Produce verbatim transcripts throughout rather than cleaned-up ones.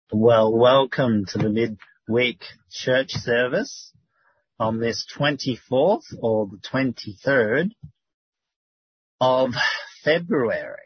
Well, welcome to the midweek church service on this twenty-fourth or the twenty-third of February.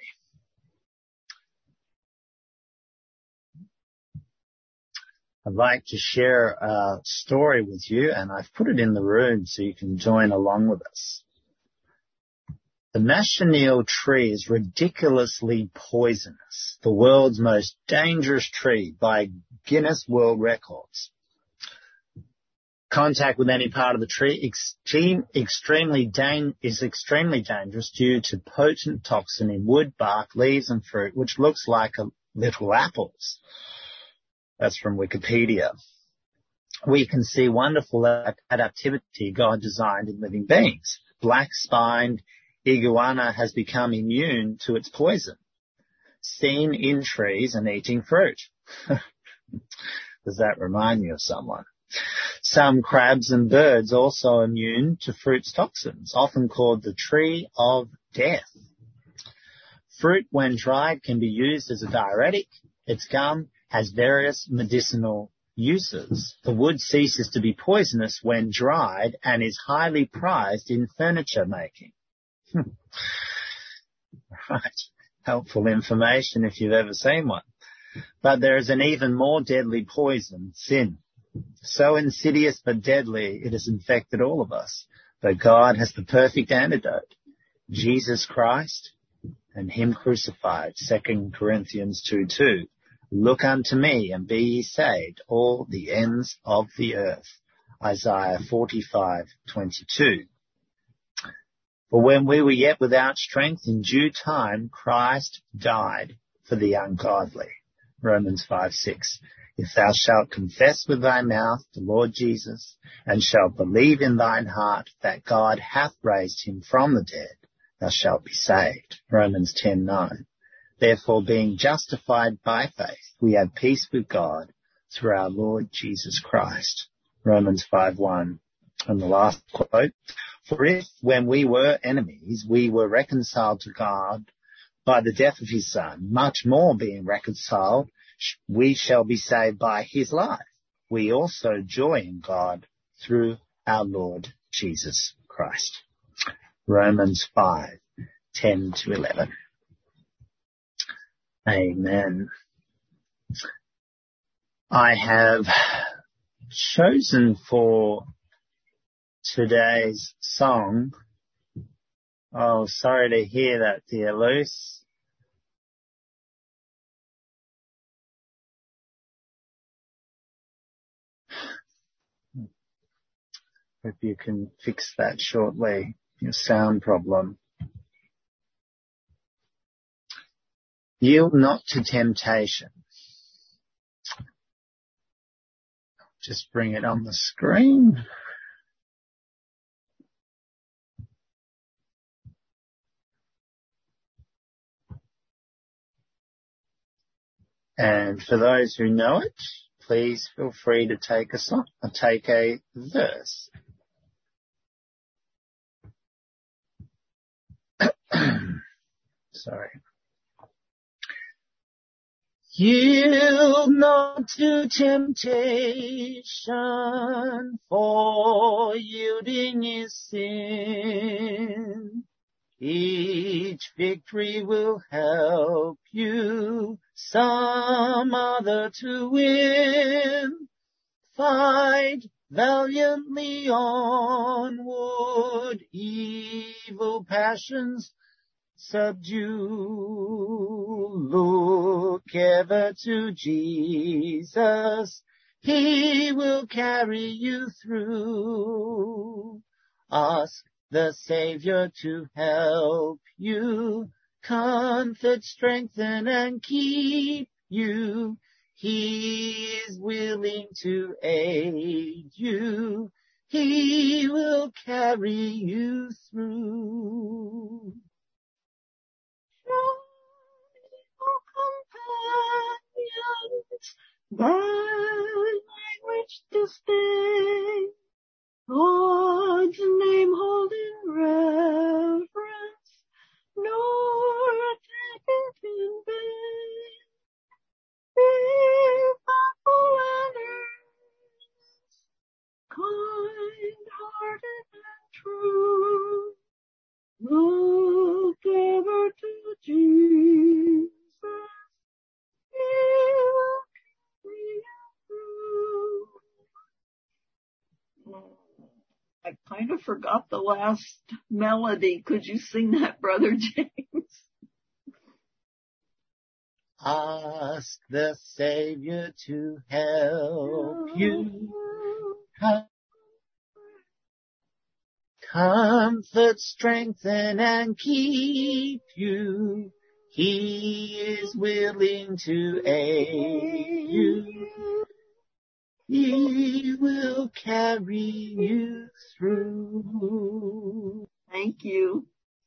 I'd like to share a story with you, and I've put it in the room so you can join along with us. The manchineel tree is ridiculously poisonous, the world's most dangerous tree by Guinness World Records. Contact with any part of the tree extreme, extremely dang, is extremely dangerous due to potent toxin in wood, bark, leaves and fruit, which looks like a little apples. That's from Wikipedia. We can see wonderful adaptivity God designed in living beings. Black-spined iguana has become immune to its poison, seen in trees and eating fruit. Does that remind you of someone? Some crabs and birds also immune to fruit's toxins, often called the tree of death. Fruit, when dried, can be used as a diuretic. Its gum has various medicinal uses. The wood ceases to be poisonous when dried and is highly prized in furniture making. Right. Helpful information if you've ever seen one. But there is an even more deadly poison, sin. So insidious but deadly, it has infected all of us. But God has the perfect antidote, Jesus Christ and Him crucified, Second Corinthians two two. Look unto me and be ye saved, all the ends of the earth. Isaiah forty-five twenty-two. For when we were yet without strength, in due time Christ died for the ungodly. Romans five six. If thou shalt confess with thy mouth the Lord Jesus, and shalt believe in thine heart that God hath raised him from the dead, thou shalt be saved. Romans ten nine. Therefore, being justified by faith, we have peace with God through our Lord Jesus Christ. Romans five one. And the last quote. For if, when we were enemies, we were reconciled to God by the death of his Son, much more being reconciled, we shall be saved by his life. We also joy in God through our Lord Jesus Christ. Romans five ten to eleven. Amen. I have chosen for today's song. Oh, sorry to hear that, dear Luce. Hope you can fix that shortly, your sound problem. Yield not to temptation. Just bring it on the screen. And for those who know it, please feel free to take a song, or take a verse. Sorry. Yield not to temptation, for yielding is sin. Each victory will help you some other to win. Fight valiantly onward, evil passions subdue. Look ever to Jesus, he will carry you through. Ask the Savior to help you, comfort, strengthen, and keep you. He is willing to aid you. He will carry you through. Companions, by which to stay, God's name hold in reverence, nor take it in vain. If I kind of forgot the last melody. Could you sing that, Brother James? Ask the Savior to help you. Comfort, strengthen, and keep you. He is willing to aid you. He will carry you through. Thank you.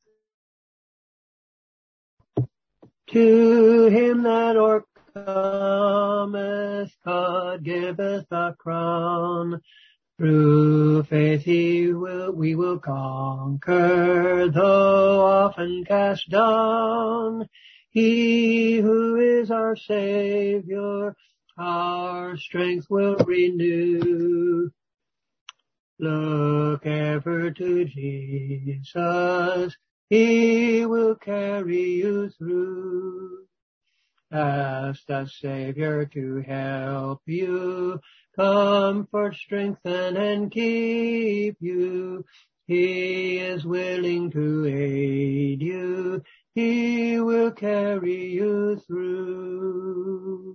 To him that o'ercometh, God giveth a crown. Through faith he will, we will conquer, though often cast down. He who is our Savior, our strength will renew. Look ever to Jesus, he will carry you through. Ask the Savior to help you, comfort, strengthen, and keep you. He is willing to aid you. He will carry you through.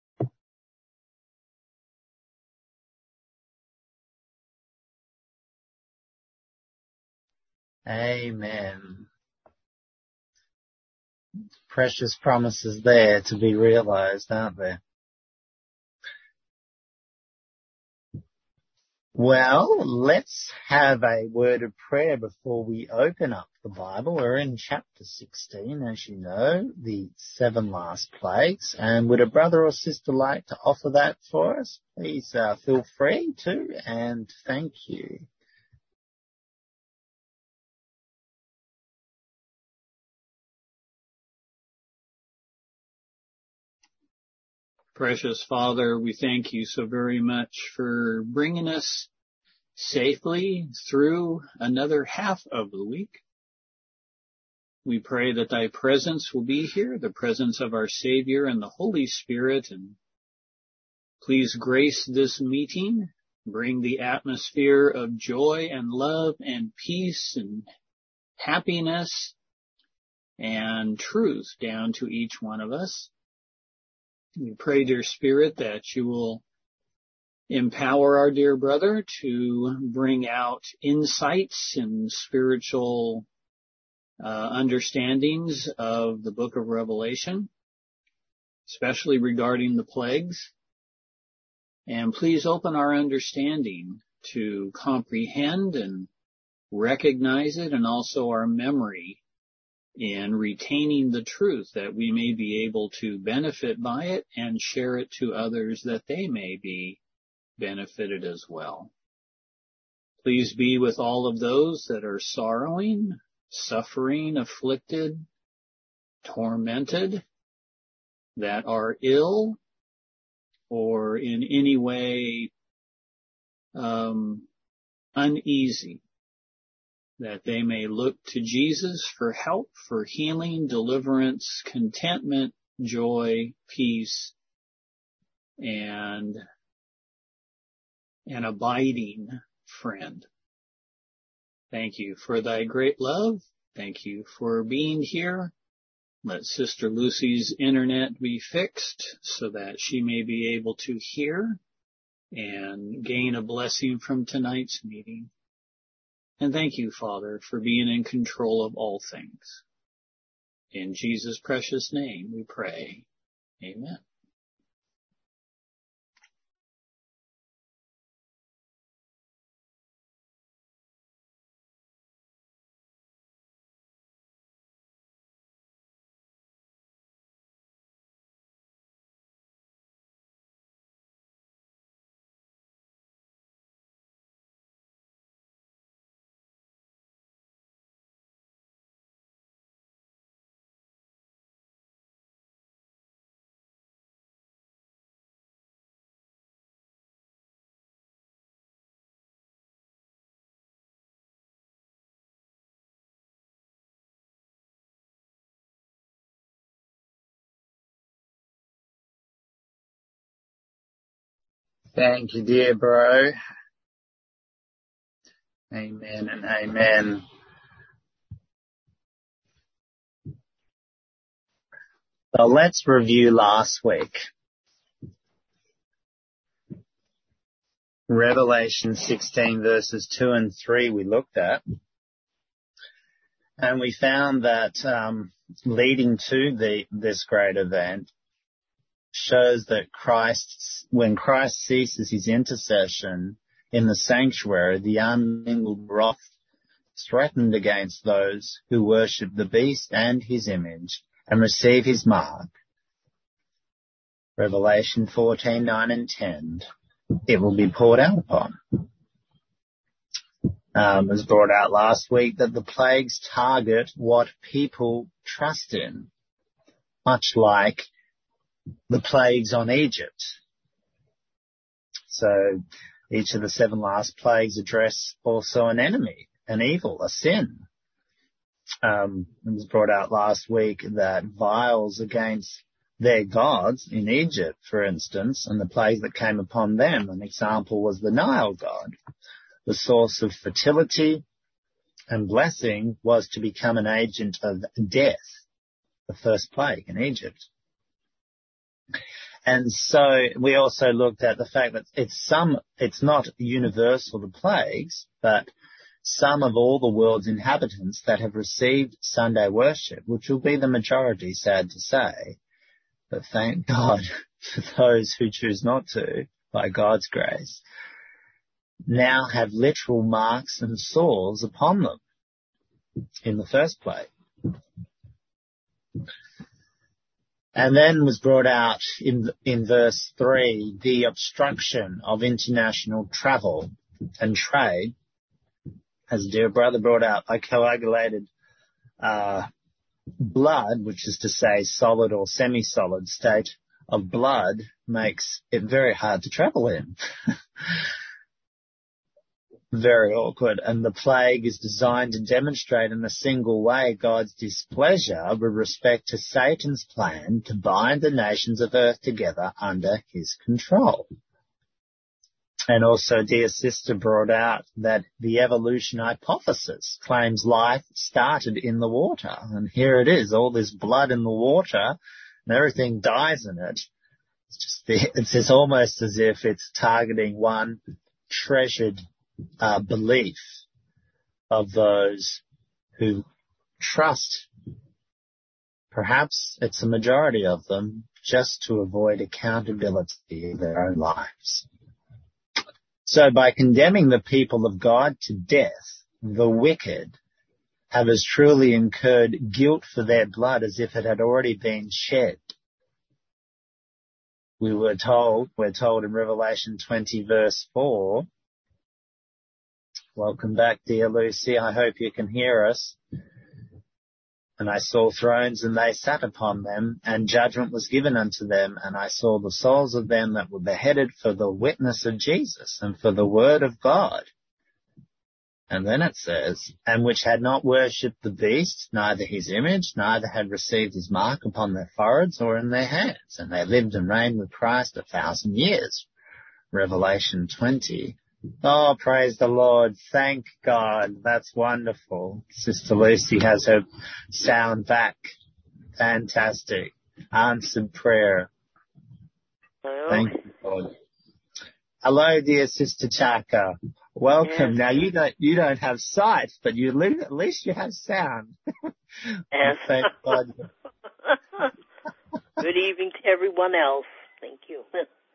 Amen. Precious promises there to be realized, aren't there? Well, let's have a word of prayer before we open up the Bible. We're in chapter sixteen, as you know, the seven last plagues. And would a brother or sister like to offer that for us? Please uh, feel free to, and thank you. Precious Father, we thank you so very much for bringing us safely through another half of the week. We pray that thy presence will be here, the presence of our Savior and the Holy Spirit, and please grace this meeting, bring the atmosphere of joy and love and peace and happiness and truth down to each one of us. We pray, dear Spirit, that you will empower our dear brother to bring out insights and spiritual uh, understandings of the book of Revelation, especially regarding the plagues. And please open our understanding to comprehend and recognize it, and also our memory in retaining the truth, that we may be able to benefit by it and share it to others, that they may be benefited as well. Please be with all of those that are sorrowing, suffering, afflicted, tormented, that are ill, or in any way um, uneasy, that they may look to Jesus for help, for healing, deliverance, contentment, joy, peace, and an abiding friend. Thank you for thy great love. Thank you for being here. Let Sister Lucy's internet be fixed so that she may be able to hear and gain a blessing from tonight's meeting. And thank you, Father, for being in control of all things. In Jesus' precious name we pray. Amen. Thank you, dear bro. Amen and amen. Well, let's review last week. Revelation sixteen verses two and three we looked at. And we found that um, leading to the this great event shows that Christ, when Christ ceases his intercession in the sanctuary, the unmingled wrath threatened against those who worship the beast and his image and receive his mark. Revelation fourteen, nine and ten. It will be poured out upon. Um, it was brought out last week that the plagues target what people trust in, much like the plagues on Egypt. So each of the seven last plagues address also an enemy, an evil, a sin. Um, it was brought out last week that vials against their gods in Egypt, for instance, and the plagues that came upon them. An example was the Nile god. The source of fertility and blessing was to become an agent of death, the first plague in Egypt. And so we also looked at the fact that it's some, it's not universal, the plagues, but some of all the world's inhabitants that have received Sunday worship, which will be the majority, sad to say. But thank God for those who choose not to, by God's grace, now have literal marks and sores upon them in the first plague. And then was brought out in in verse three, the obstruction of international travel and trade, as dear brother brought out, by coagulated uh, blood, which is to say solid or semi-solid state of blood, makes it very hard to travel in. Very awkward. And the plague is designed to demonstrate in a single way God's displeasure with respect to Satan's plan to bind the nations of earth together under his control. And also, dear sister brought out that the evolution hypothesis claims life started in the water. And here it is, all this blood in the water, and everything dies in it. It's just, the, it's just almost as if it's targeting one treasured uh, belief of those who trust. Perhaps it's a majority of them, just to avoid accountability in their own lives. So by condemning the people of God to death, the wicked have as truly incurred guilt for their blood as if it had already been shed. We were told, we're told in Revelation twenty verse four, welcome back, dear Lucy, I hope you can hear us. And I saw thrones, and they sat upon them, and judgment was given unto them. And I saw the souls of them that were beheaded for the witness of Jesus and for the word of God. And then it says, and which had not worshipped the beast, neither his image, neither had received his mark upon their foreheads or in their hands. And they lived and reigned with Christ a thousand years. Revelation twenty. Oh, praise the Lord. Thank God. That's wonderful. Sister Lucy has her sound back. Fantastic. Answered prayer. Hello. Thank you, Lord. Hello, dear Sister Chaka. Welcome. Yes. Now you don't, you don't have sight, but you live, at least you have sound. Yes. Thank God. Good evening to everyone else. Thank you.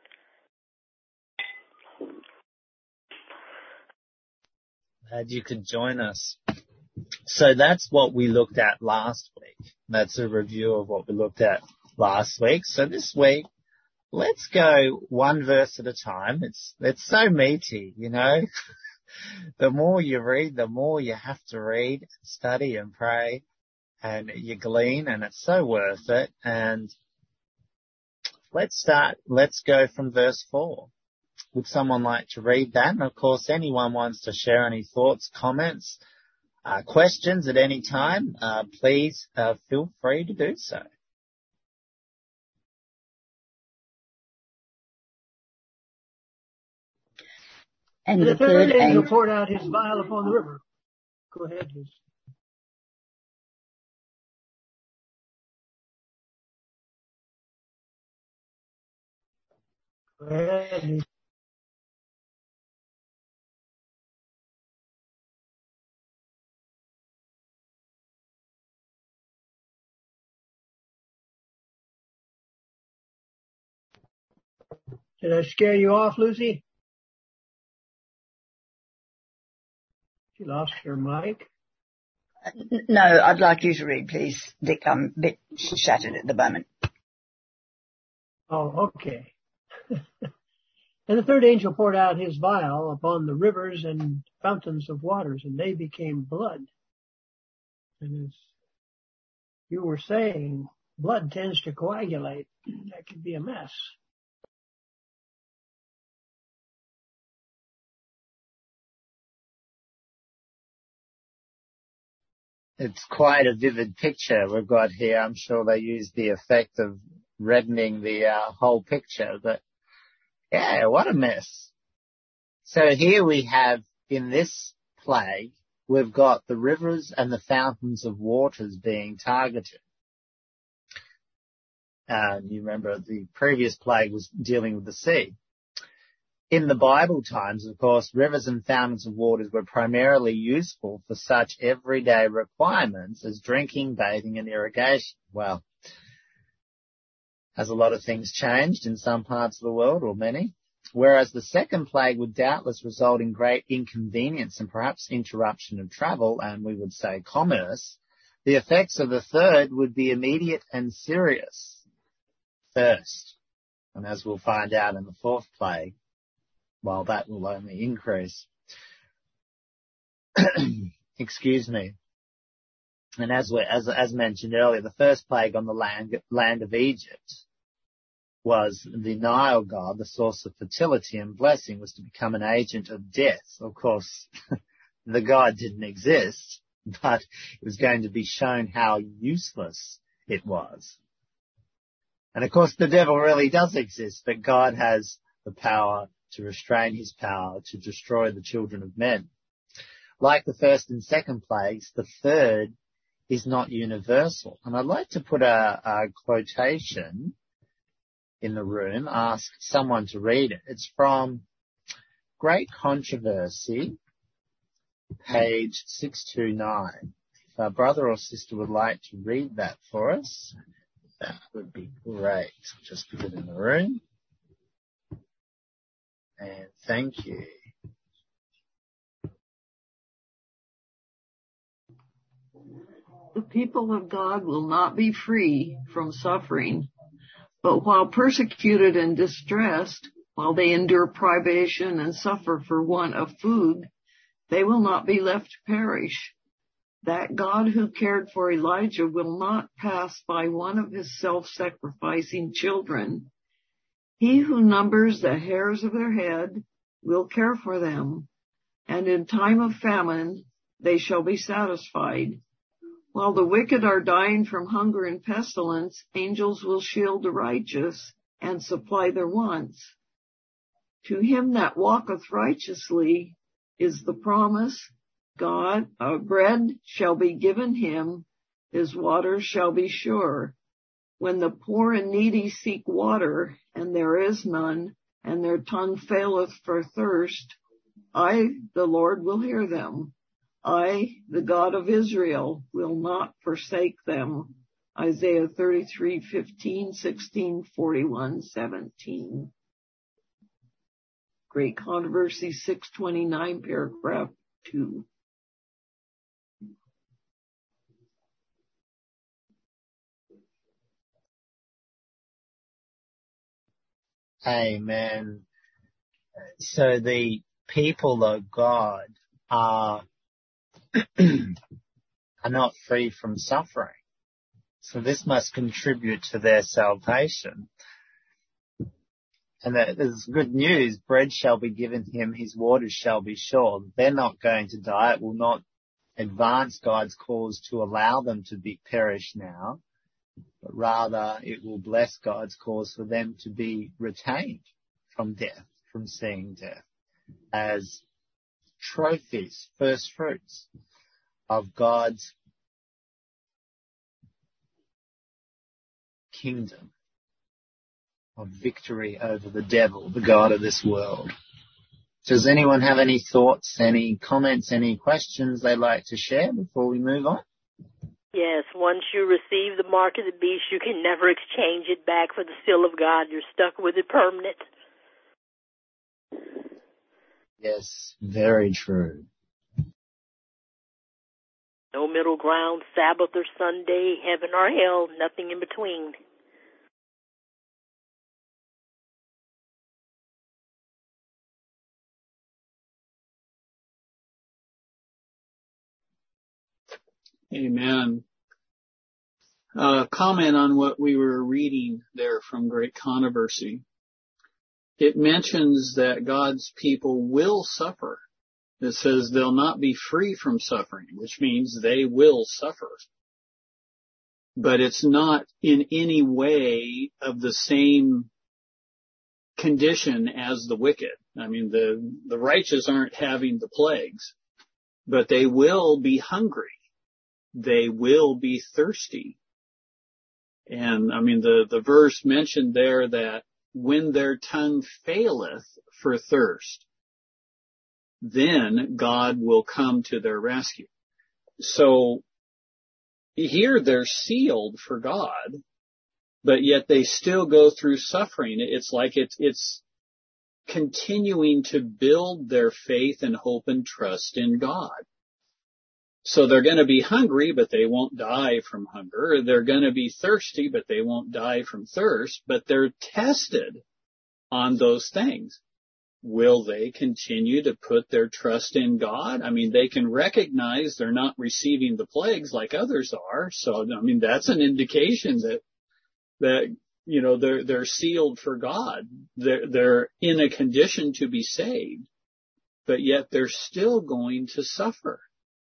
Glad you could join us. So that's what we looked at last week. That's a review of what we looked at last week. So this week, let's go one verse at a time. It's, it's so meaty, you know. The more you read, the more you have to read, study and pray, and you glean, and it's so worth it. And let's start, let's go from verse four. Would someone like to read that? And of course, anyone wants to share any thoughts, comments, uh, questions at any time, uh, please uh, feel free to do so. And the the third third angel angel, poured out his vial upon the river. Go ahead, Liz. Go ahead, Liz. Did I scare you off, Lucy? She lost her mic. N- no, I'd like you to read, please, Dick. I'm a bit shattered at the moment. Oh, okay. And the third angel poured out his vial upon the rivers and fountains of waters, and they became blood. And as you were saying, blood tends to coagulate. That could be a mess. It's quite a vivid picture we've got here. I'm sure they used the effect of reddening the uh, whole picture, but yeah, what a mess. So here we have, in this plague, we've got the rivers and the fountains of waters being targeted. Uh, you remember the previous plague was dealing with the sea. In the Bible times, of course, rivers and fountains of waters were primarily useful for such everyday requirements as drinking, bathing, and irrigation. Well, has a lot of things changed in some parts of the world, or many? Whereas the second plague would doubtless result in great inconvenience and perhaps interruption of travel, and we would say commerce, the effects of the third would be immediate and serious. Thirst. And as we'll find out in the fourth plague, well, that will only increase. Excuse me. And as we, as as mentioned earlier, the first plague on the land land of Egypt was the Nile god, the source of fertility and blessing, was to become an agent of death. Of course, the god didn't exist, but it was going to be shown how useless it was. And of course, the devil really does exist, but God has the power to restrain his power to destroy the children of men. Like the first and second plagues, the third is not universal. And I'd like to put a, a quotation in the room, ask someone to read it. It's from Great Controversy, page six two nine. If our brother or sister would like to read that for us, that would be great. Just put it in the room. And thank you. The people of God will not be free from suffering, but while persecuted and distressed, while they endure privation and suffer for want of food, they will not be left to perish. That God who cared for Elijah will not pass by one of his self-sacrificing children. He who numbers the hairs of their head will care for them, and in time of famine they shall be satisfied. While the wicked are dying from hunger and pestilence, angels will shield the righteous and supply their wants. To him that walketh righteously is the promise, God, uh, bread shall be given him, his waters shall be sure. When the poor and needy seek water, and there is none, and their tongue faileth for thirst, I, the Lord, will hear them. I, the God of Israel, will not forsake them. Isaiah thirty-three, fifteen, sixteen, forty-one, seventeen. Great Controversy six twenty-nine, paragraph two. Amen. So the people of God are are not free from suffering. So this must contribute to their salvation. And that is good news. Bread shall be given him, his waters shall be sure. They're not going to die. It will not advance God's cause to allow them to be perish now, but rather it will bless God's cause for them to be retained from death, from seeing death. as trophies, first fruits of God's kingdom, of victory over the devil, the god of this world. Does anyone have any thoughts, any comments, any questions they'd like to share before we move on? Yes, once you receive the mark of the beast, you can never exchange it back for the seal of God. You're stuck with it permanent. Yes, very true. No middle ground, Sabbath or Sunday, heaven or hell, nothing in between. Amen. Uh, comment on what we were reading there from Great Controversy. It mentions that God's people will suffer. It says they'll not be free from suffering, which means they will suffer. But it's not in any way of the same condition as the wicked. I mean, the, the righteous aren't having the plagues, but they will be hungry. They will be thirsty. And I mean, the, the verse mentioned there that when their tongue faileth for thirst, then God will come to their rescue. So here they're sealed for God, but yet they still go through suffering. It's like it's, it's continuing to build their faith and hope and trust in God. So they're going to be hungry, but they won't die from hunger. They're going to be thirsty, but they won't die from thirst. But they're tested on those things. Will they continue to put their trust in God? I mean, they can recognize they're not receiving the plagues like others are. So, I mean, that's an indication that, that, you know, they're, they're sealed for God. They're, they're in a condition to be saved, but yet they're still going to suffer.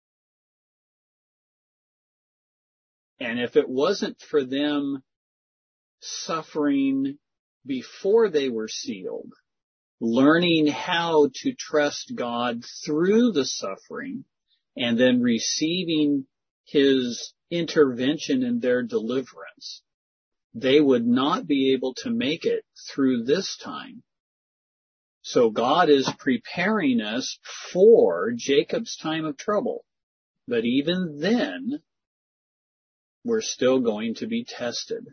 And if it wasn't for them suffering before they were sealed, learning how to trust God through the suffering, and then receiving His intervention in their deliverance, they would not be able to make it through this time. So God is preparing us for Jacob's time of trouble. But even then, we're still going to be tested.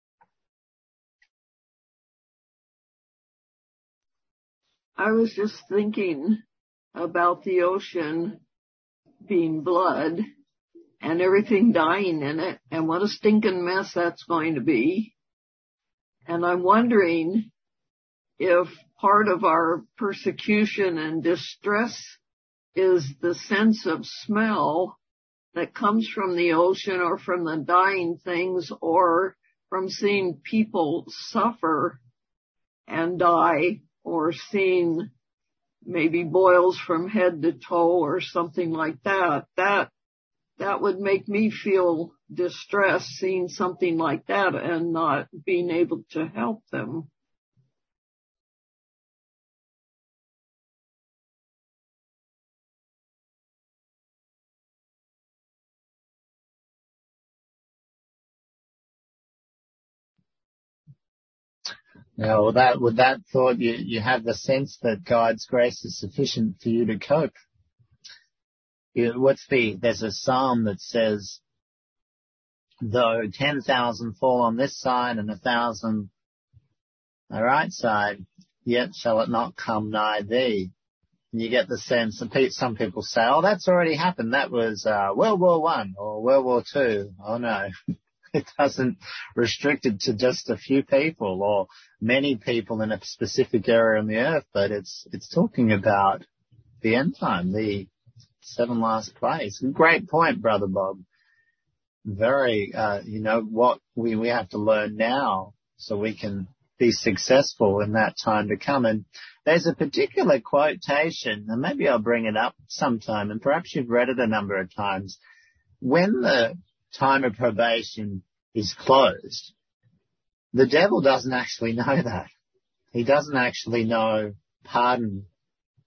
I was just thinking about the ocean being blood and everything dying in it, and what a stinking mess that's going to be. And I'm wondering if part of our persecution and distress is the sense of smell that comes from the ocean, or from the dying things, or from seeing people suffer and die, or seeing maybe boils from head to toe or something like that. That, that would make me feel distressed, seeing something like that and not being able to help them. Now, with that, with that thought, you, you have the sense that God's grace is sufficient for you to cope. You, what's the, there's a psalm that says, though ten thousand fall on this side and a thousand on the right side, yet shall it not come nigh thee. And you get the sense, and some people say, oh, that's already happened. That was uh, World War One or World War Two. Oh, no. It doesn't restrict it to just a few people or many people in a specific area on the earth, but it's it's talking about the end time, the seven last plagues. Great point, Brother Bob. Very, uh, you know, what we, we have to learn now so we can be successful in that time to come. And there's a particular quotation, and maybe I'll bring it up sometime, and perhaps you've read it a number of times. When the time of probation is closed, the devil doesn't actually know that. He doesn't actually know pardon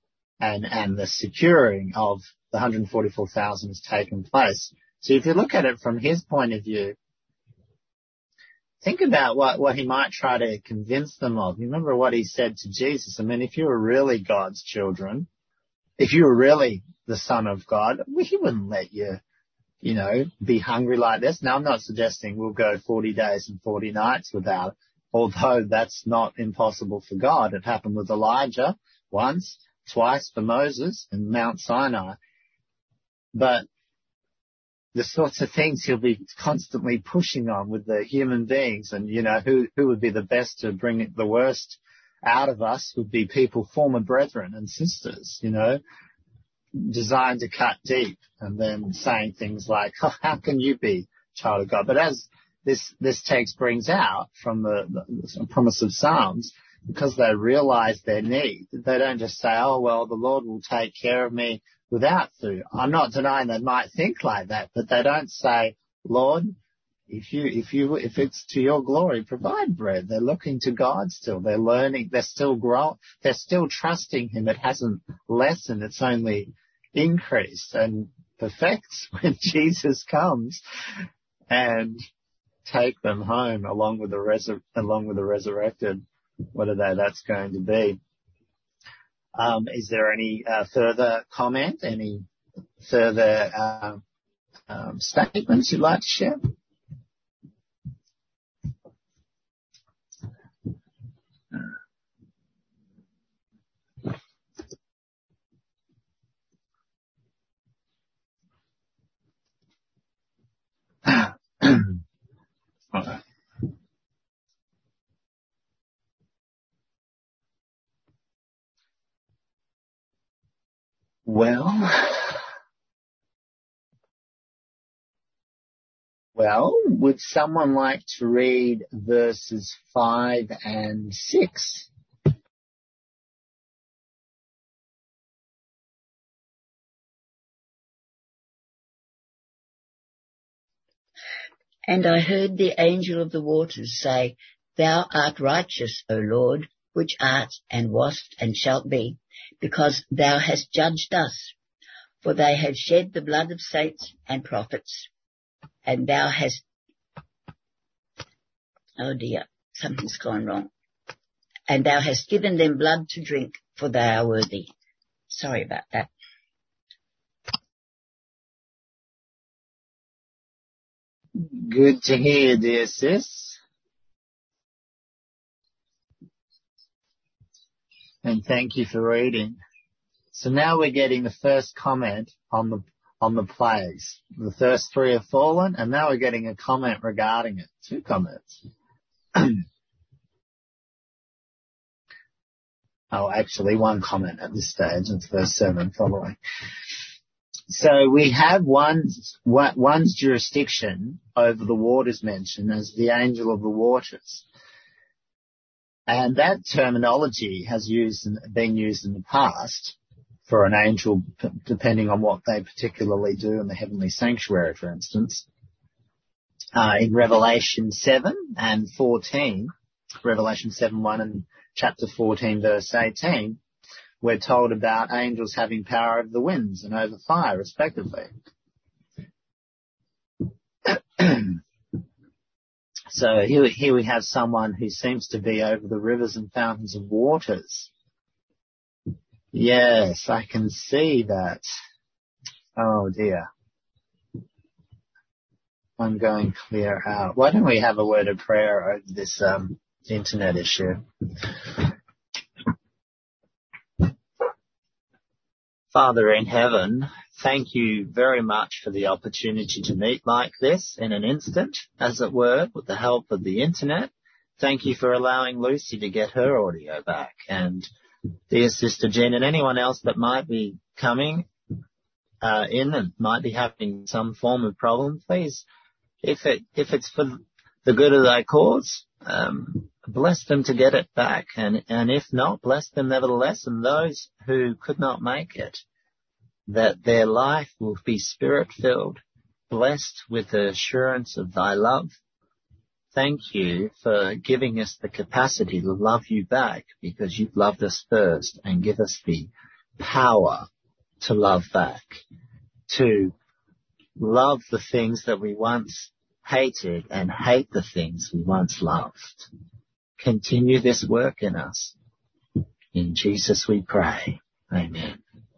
and, and the securing of the one hundred forty-four thousand has taken place. So if you look at it from his point of view, think about what, what he might try to convince them of. You remember what he said to Jesus. I mean, if you were really God's children, if you were really the Son of God, well, he wouldn't let you, you know, be hungry like this. Now, I'm not suggesting we'll go forty days and forty nights without, although that's not impossible for God. It happened with Elijah once, twice for Moses in Mount Sinai. But the sorts of things he'll be constantly pushing on with the human beings, and, you know, who, who would be the best to bring the worst out of us would be people, former brethren and sisters, you know, designed to cut deep, and then saying things like, oh, how can you be child of God? But as this, this text brings out from the, the promise of Psalms, because they realize their need, they don't just say, oh, well, the Lord will take care of me without food. I'm not denying they might think like that, but they don't say, Lord, if you, if you, if it's to your glory, provide bread. They're looking to God still. They're learning. They're still growing. They're still trusting him. It hasn't lessened. It's only increased and perfects when Jesus comes and take them home along with the resur- along with the resurrected. What are they? That's going to be. Um, is there any uh, further comment? Any further uh, um, statements you'd like to share? Okay. Well, well, would someone like to read verses five and six? And I heard the angel of the waters say, Thou art righteous, O Lord, which art and wast and shalt be, because thou hast judged us. For they have shed the blood of saints and prophets, and thou hast... Oh dear, something's gone wrong. And thou hast given them blood to drink, for they are worthy. Sorry about that. Good to hear, dear sis. And thank you for reading. So now we're getting the first comment on the on the plagues. The first three have fallen, and now we're getting a comment regarding it. Two comments. Oh, actually, one comment at this stage. It's verse seven following. So we have one's, one's jurisdiction over the waters mentioned as the angel of the waters. And that terminology has used, been used in the past for an angel, depending on what they particularly do in the heavenly sanctuary, for instance. Uh, in Revelation seven and fourteen, Revelation seven one and chapter fourteen verse eighteen, we're told about angels having power over the winds and over fire, respectively. So here, here we have someone who seems to be over the rivers and fountains of waters. Yes, I can see that. Oh dear. I'm going clear out. Why don't we have a word of prayer over this um, internet issue? Father in heaven, thank you very much for the opportunity to meet like this in an instant, as it were, with the help of the internet. Thank you for allowing Lucy to get her audio back. And dear Sister Jean and anyone else that might be coming uh, in and might be having some form of problem, please, if it if it's for the good of thy cause, um, bless them to get it back, and, and if not, bless them nevertheless, and those who could not make it, that their life will be spirit-filled, blessed with the assurance of thy love. Thank you for giving us the capacity to love you back, because you've loved us first, and give us the power to love back, to love the things that we once hated and hate the things we once loved. Continue this work in us. In Jesus we pray. Amen.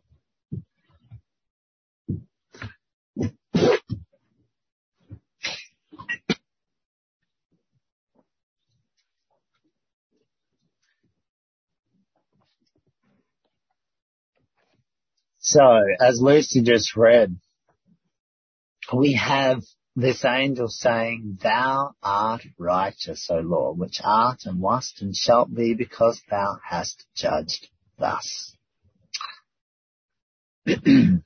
So, as Lucy just read, we have this angel saying, "Thou art righteous, O Lord, which art and wast and shalt be, because thou hast judged thus." it,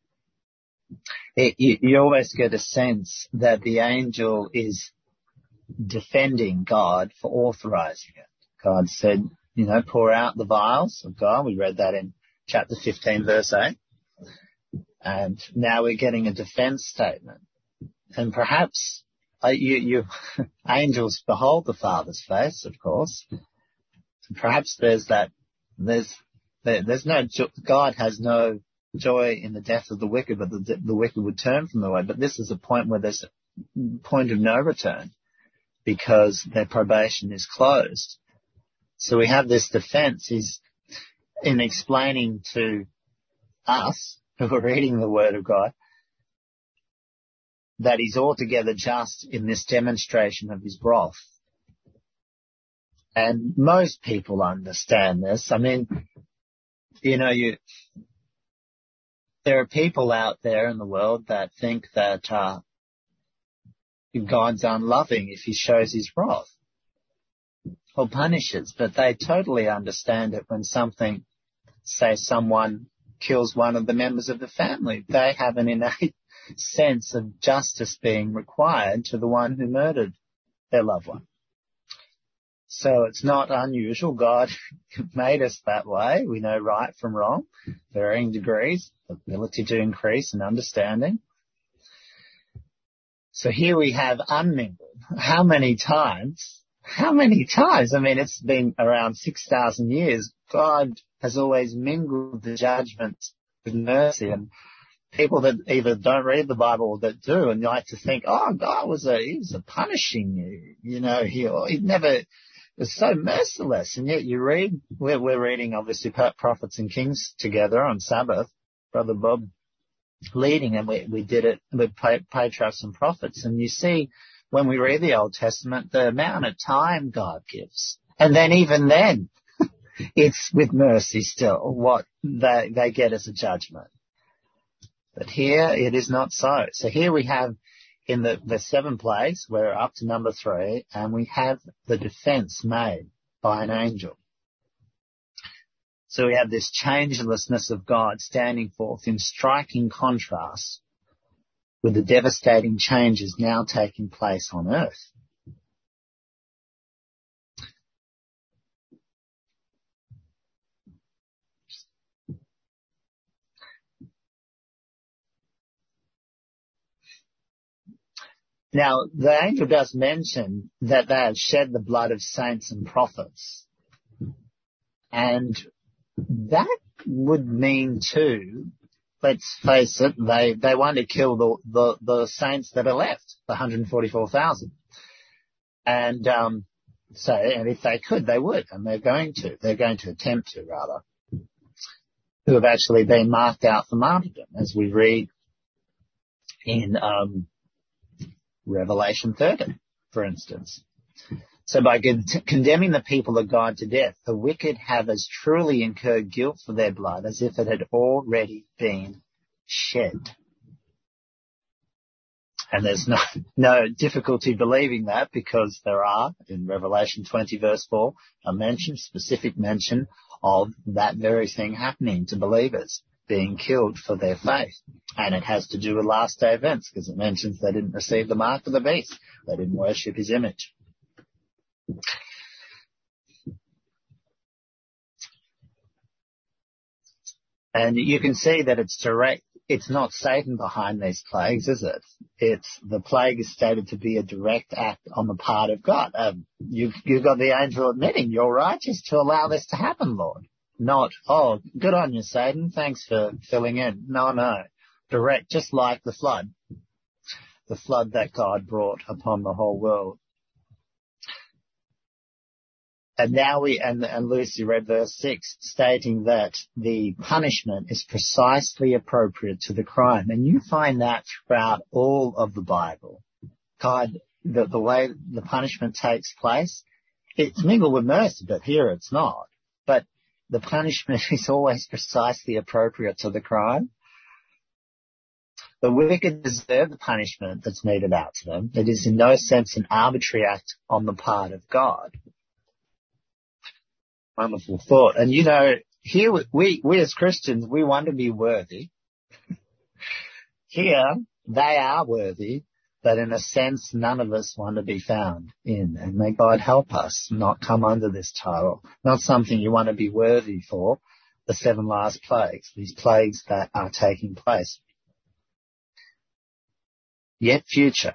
you, you always get a sense that the angel is defending God for authorizing it. God said, you know, pour out the vials of God. We read that in chapter fifteen, verse eight. And now we're getting a defense statement. And perhaps uh, you, you angels behold the Father's face, of course. Perhaps there's that, there's, there, there's no, God has no joy in the death of the wicked, but the, the wicked would turn from the way. But this is a point where there's a point of no return because their probation is closed. So we have this defense. He's in explaining to us who are reading the Word of God that he's altogether just in this demonstration of his wrath. And most people understand this. I mean, you know, you, there are people out there in the world that think that uh, God's unloving if he shows his wrath or punishes, but they totally understand it when something, say someone kills one of the members of the family. They have an innate sense of justice being required to the one who murdered their loved one. So it's not unusual. God made us that way. We know right from wrong, varying degrees, ability to increase in understanding. So here we have unmingled. How many times? How many times? I mean, it's been around six thousand years. God has always mingled the judgment with mercy, and people that either don't read the Bible or that do and like to think, oh, God was a, he was a punishing you, you know, he, he never was so merciless. And yet you read, we're, we're reading obviously Prophets and Kings together on Sabbath, Brother Bob leading, and we, we did it with Patriarchs and Prophets. And you see when we read the Old Testament, the amount of time God gives. And then even then, it's with mercy still what they, they get as a judgment. But here it is not so. So here we have in the, the seven plagues, we're up to number three, and we have the defense made by an angel. So we have this changelessness of God standing forth in striking contrast with the devastating changes now taking place on earth. Now, the angel does mention that they have shed the blood of saints and prophets. And that would mean too, let's face it, they, they want to kill the, the, the saints that are left, the one hundred forty-four thousand. And, um, so, and if they could, they would, and they're going to, they're going to attempt to rather, who have actually been marked out for martyrdom, as we read in, um, Revelation thirty, for instance. So by con- condemning the people of God to death, the wicked have as truly incurred guilt for their blood as if it had already been shed. And there's no, no difficulty believing that, because there are, in Revelation twenty verse four, a mention, specific mention of that very thing happening to believers, being killed for their faith. And it has to do with last day events, because it mentions they didn't receive the mark of the beast. They didn't worship his image. And you can see that it's direct. It's not Satan behind these plagues, is it? It's the plague is stated to be a direct act on the part of God. Um, you've, you've got the angel admitting, you're righteous to allow this to happen, Lord. Not, oh, good on you, Satan. Thanks for filling in. No, no. Direct, just like the flood. The flood that God brought upon the whole world. And now we, and, and Lucy read verse six, stating that the punishment is precisely appropriate to the crime. And you find that throughout all of the Bible. God, the, the way the punishment takes place, it's mingled with mercy, but here it's not. But the punishment is always precisely appropriate to the crime. The wicked deserve the punishment that's meted out to them. It is in no sense an arbitrary act on the part of God. Wonderful thought. And you know, here we, we as Christians, we want to be worthy. Here, they are worthy, but in a sense, none of us want to be found in. And may God help us not come under this title. Not something you want to be worthy for, the seven last plagues, these plagues that are taking place. Yet future.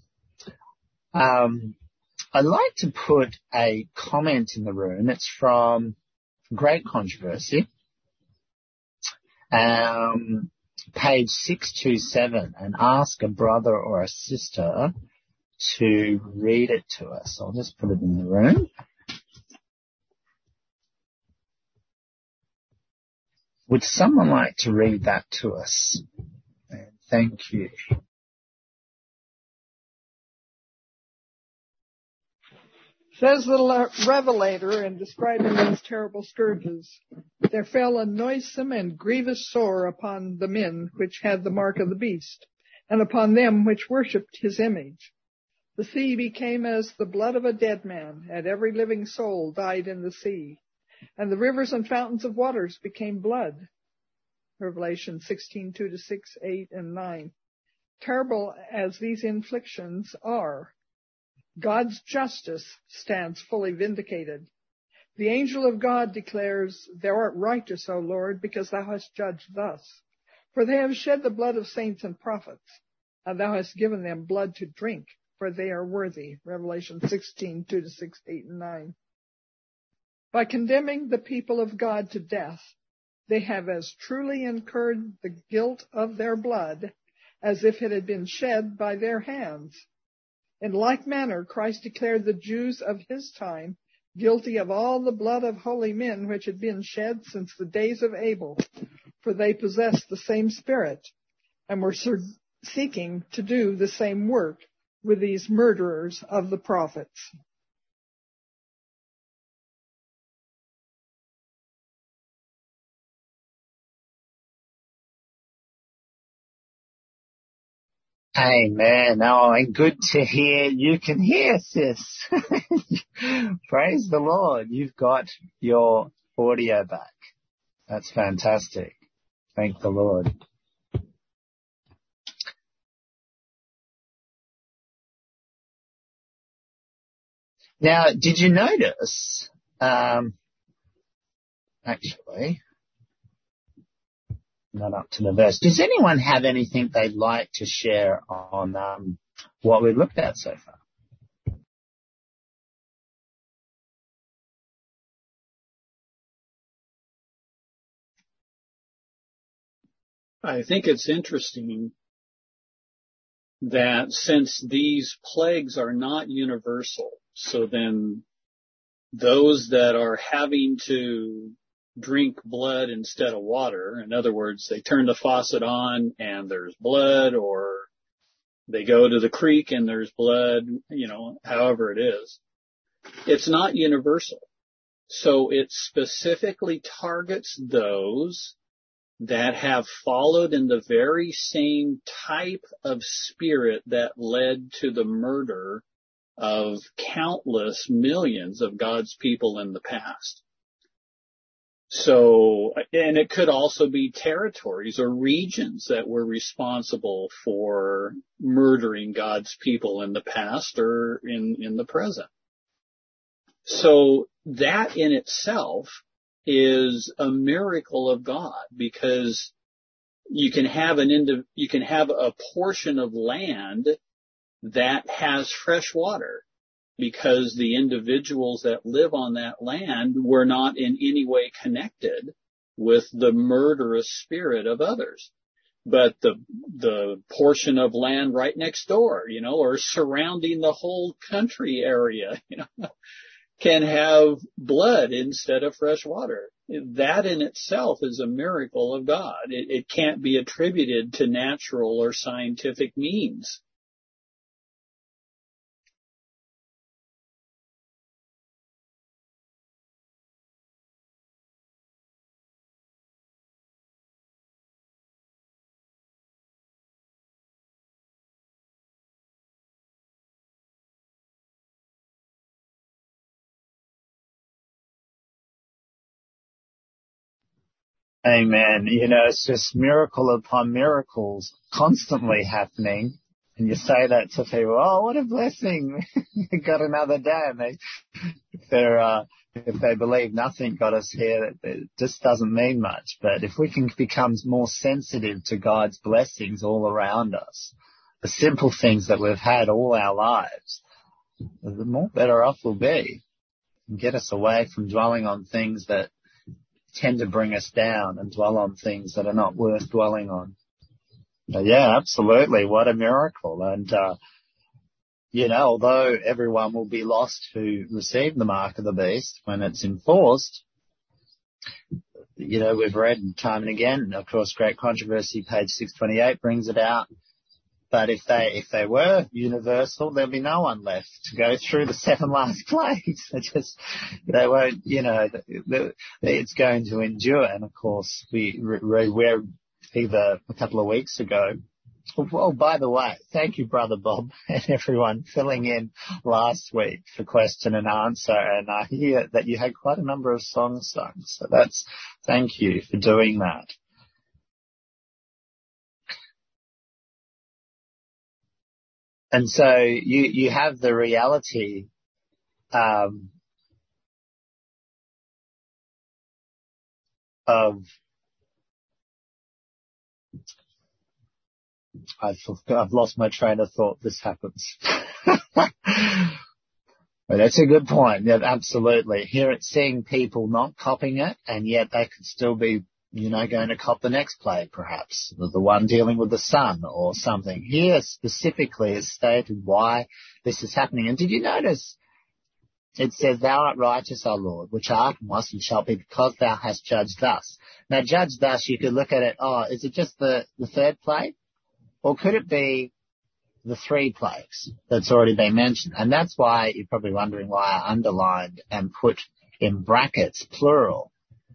Um, I'd like to put a comment in the room. It's from Great Controversy, um, page six two seven, and ask a brother or a sister to read it to us. I'll just put it in the room. Would someone like to read that to us? Thank you. Says the Revelator in describing these terrible scourges, there fell a noisome and grievous sore upon the men which had the mark of the beast, and upon them which worshipped his image. The sea became as the blood of a dead man, and every living soul died in the sea. And the rivers and fountains of waters became blood. Revelation sixteen, two to six, eight, and nine. Terrible as these inflictions are, God's justice stands fully vindicated. The angel of God declares, Thou art righteous, O Lord, because thou hast judged thus. For they have shed the blood of saints and prophets, and thou hast given them blood to drink, for they are worthy. Revelation sixteen, two to six, eight, and nine. By condemning the people of God to death, they have as truly incurred the guilt of their blood as if it had been shed by their hands. In like manner, Christ declared the Jews of his time guilty of all the blood of holy men which had been shed since the days of Abel, for they possessed the same spirit and were seeking to do the same work with these murderers of the prophets. Amen. Oh, and good to hear you can hear, sis. Praise the Lord. You've got your audio back. That's fantastic. Thank the Lord. Now, did you notice, um, actually, not up to the verse. Does anyone have anything they'd like to share on um, what we've looked at so far? I think it's interesting that since these plagues are not universal, so then those that are having to drink blood instead of water. In other words, they turn the faucet on and there's blood, or they go to the creek and there's blood, you know, however it is. It's not universal. So it specifically targets those that have followed in the very same type of spirit that led to the murder of countless millions of God's people in the past. So, and it could also be territories or regions that were responsible for murdering God's people in the past or in, in the present. So that in itself is a miracle of God, because you can have an indiv- you can have a portion of land that has fresh water. because the individuals that live on that land were not in any way connected with the murderous spirit of others. But the the portion of land right next door, you know, or surrounding the whole country area, you know, can have blood instead of fresh water. That in itself is a miracle of God. It, it can't be attributed to natural or scientific means. Amen. You know, it's just miracle upon miracles constantly happening. And you say that to people, oh, what a blessing. We got another day. And they, if they're, uh, if they believe nothing got us here, it just doesn't mean much. But if we can become more sensitive to God's blessings all around us, the simple things that we've had all our lives, the more better off we'll be. And get us away from dwelling on things that tend to bring us down and dwell on things that are not worth dwelling on. But yeah, absolutely. What a miracle. And, uh, you know, although everyone will be lost who receive the mark of the beast when it's enforced, you know, we've read time and again, of course, Great Controversy, page six twenty-eight brings it out. But if they, if they were universal, there'll be no one left to go through the seven last plagues. They just, they won't, you know, it's going to endure. And of course, we read either a couple of weeks ago. Oh, by the way, thank you, Brother Bob, and everyone filling in last week for question and answer. And I hear that you had quite a number of songs sung. So that's, thank you for doing that. And so you, you have the reality, um, of, I've, I've lost my train of thought. This happens. But that's a good point. Yeah, absolutely. Here it's seeing people not copying it, and yet they could still be, you know, going to cop the next plague, perhaps, the one dealing with the sun or something. Here specifically is stated why this is happening. And did you notice it says, thou art righteous, O Lord, which art and was and shalt be, because thou hast judged thus. Now, judge thus, you could look at it, oh, is it just the, the third plague? Or could it be the three plagues that's already been mentioned? And that's why you're probably wondering why I underlined and put in brackets plural.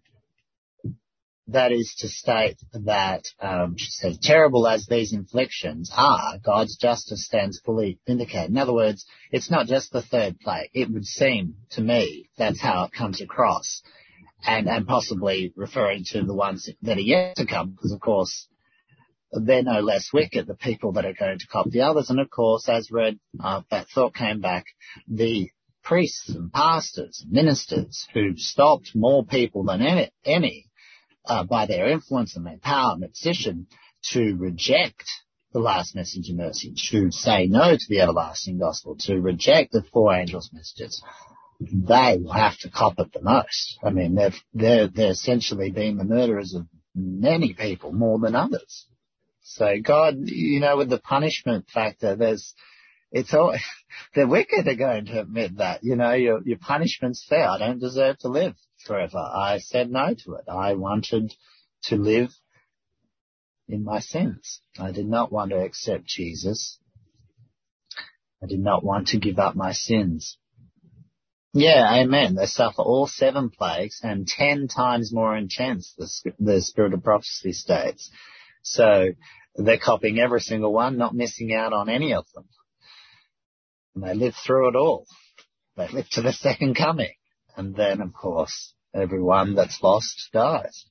That is to state that, um, she says, terrible as these inflictions are, God's justice stands fully vindicated. In other words, it's not just the third plague. It would seem to me that's how it comes across, and, and possibly referring to the ones that are yet to come, because of course they're no less wicked, the people that are going to cop the others. And of course, as read, uh, that thought came back, the priests and pastors, and ministers who stopped more people than any, any Uh, by their influence and their power and position to reject the last message of mercy, to say no to the everlasting gospel, to reject the four angels' messages, they will have to cop it the most. I mean, they've, they're, they're essentially being the murderers of many people more than others. So God, you know, with the punishment factor, there's, it's all, the wicked are going to admit that, you know, your, your punishment's fair. I don't deserve to live forever. I said no to it. I wanted to live in my sins. I did not want to accept Jesus. I did not want to give up my sins. Yeah, amen. They suffer all seven plagues and ten times more intense, the, the Spirit of Prophecy states. So they're copying every single one, not missing out on any of them. And they live through it all. They live to the second coming. And then, of course, everyone that's lost dies.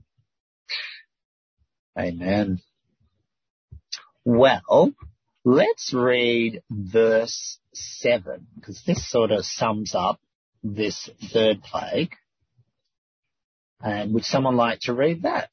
Amen. Well, let's read verse seven, because this sort of sums up this third plague. And would someone like to read that?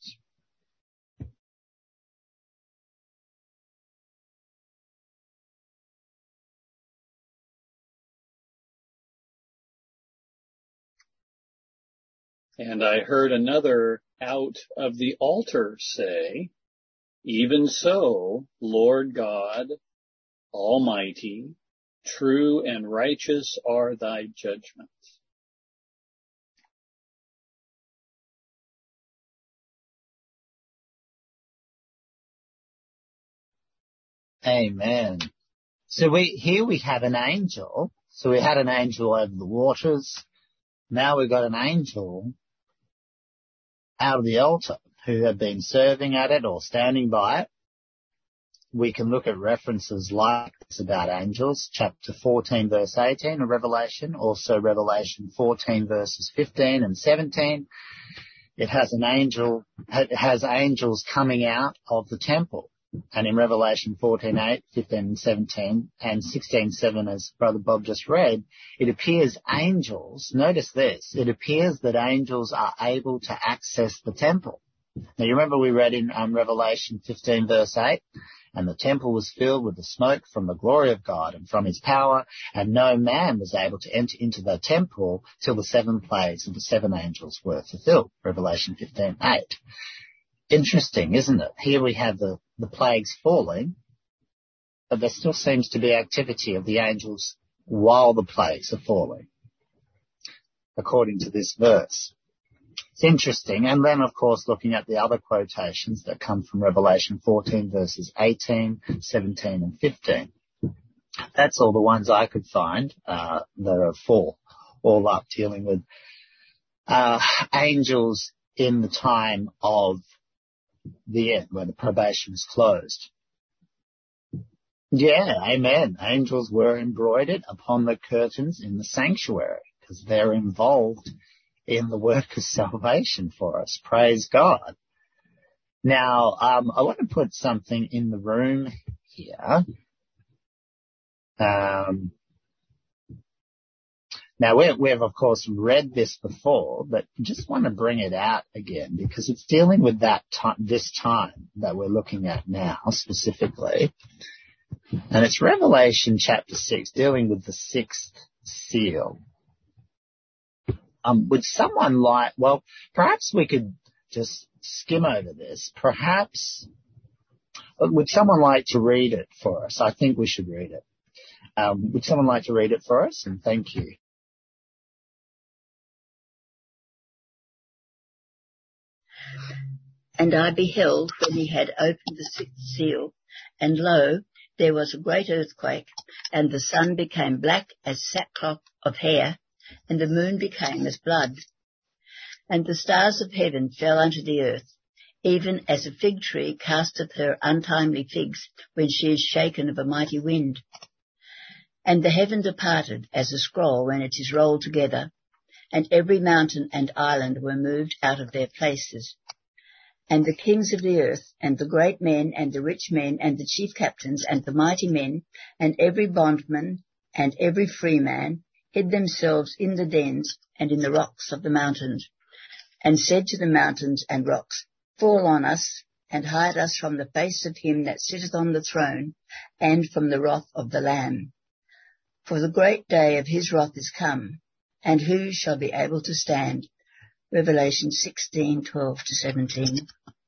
And I heard another out of the altar say, even so, Lord God Almighty, true and righteous are thy judgments. Amen. So we, here we have an angel. So we had an angel over the waters. Now we've got an angel out of the altar who have been serving at it or standing by it. We can look at references like this about angels, chapter fourteen, verse eighteen of Revelation, also Revelation fourteen, verses fifteen and seventeen. It has an angel, it has angels coming out of the temple. And in Revelation fourteen eight, fifteen and seventeen, and sixteen seven, as Brother Bob just read, it appears angels, notice this, it appears that angels are able to access the temple. Now you remember we read in um, Revelation fifteen verse eight, and the temple was filled with the smoke from the glory of God and from his power, and no man was able to enter into the temple till the seven plagues of the seven angels were fulfilled. Revelation fifteen eight. Interesting, isn't it? Here we have the, the plagues falling, but there still seems to be activity of the angels while the plagues are falling, according to this verse. It's interesting. And then, of course, looking at the other quotations that come from Revelation fourteen, verses eighteen, seventeen, and fifteen. That's all the ones I could find. Uh, there are four, all up dealing with uh, angels in the time of the end, when the probation is closed. Yeah, amen. Angels were embroidered upon the curtains in the sanctuary because they're involved in the work of salvation for us. Praise God. Now, um, I want to put something in the room here. Um, now, we've, we've, of course, read this before, but just want to bring it out again because it's dealing with that time, this time that we're looking at now specifically. And it's Revelation chapter six, dealing with the sixth seal. Um, would someone like, well, perhaps we could just skim over this. Perhaps, would someone like to read it for us? I think we should read it. Um, would someone like to read it for us? And thank you. And I beheld when he had opened the sixth seal, and lo, there was a great earthquake, and the sun became black as sackcloth of hair, and the moon became as blood. And the stars of heaven fell unto the earth, even as a fig tree casteth her untimely figs when she is shaken of a mighty wind. And the heaven departed as a scroll when it is rolled together, and every mountain and island were moved out of their places. And the kings of the earth, and the great men, and the rich men, and the chief captains, and the mighty men, and every bondman, and every free man, hid themselves in the dens and in the rocks of the mountains, and said to the mountains and rocks, Fall on us, and hide us from the face of him that sitteth on the throne, and from the wrath of the Lamb. For the great day of his wrath is come, and who shall be able to stand? Revelation sixteen, twelve to seventeen.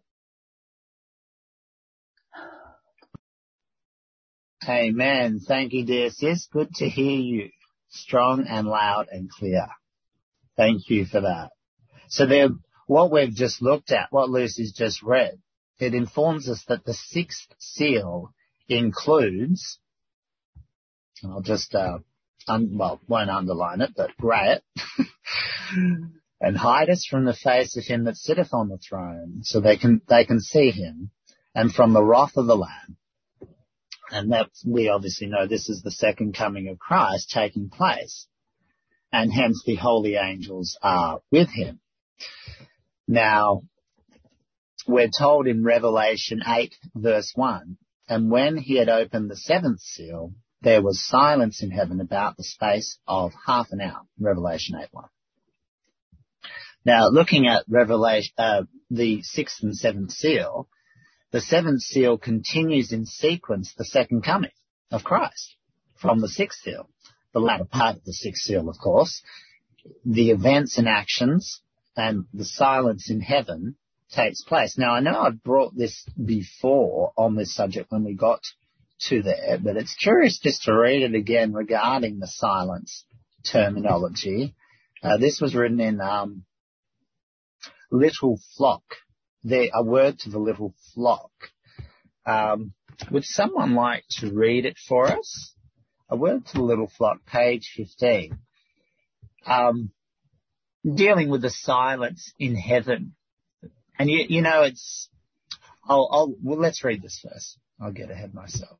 Amen. Thank you, dear sis. Good to hear you. Strong and loud and clear. Thank you for that. So there, what we've just looked at, what Lucy's just read, it informs us that the sixth seal includes, and I'll just, uh, un, well, won't underline it, but grey it, and hide us from the face of him that sitteth on the throne, so they can, they can see him, and from the wrath of the Lamb. And that, we obviously know this is the second coming of Christ taking place. And hence the holy angels are with him. Now, we're told in Revelation eight verse one, and when he had opened the seventh seal, there was silence in heaven about the space of half an hour. Revelation eight one. Now, looking at Revelation, uh, the sixth and seventh seal, the seventh seal continues in sequence the second coming of Christ from the sixth seal, the latter part of the sixth seal, of course. The events and actions and the silence in heaven takes place. Now, I know I've brought this before on this subject when we got to there, but it's curious just to read it again regarding the silence terminology. Uh, this was written in um, little flock, there, a word to the little flock. Um, would someone like to read it for us? A word to the little flock, page fifteen. Um, dealing with the silence in heaven. And you, you know, it's, I'll, I'll, well, let's read this first. I'll get ahead myself.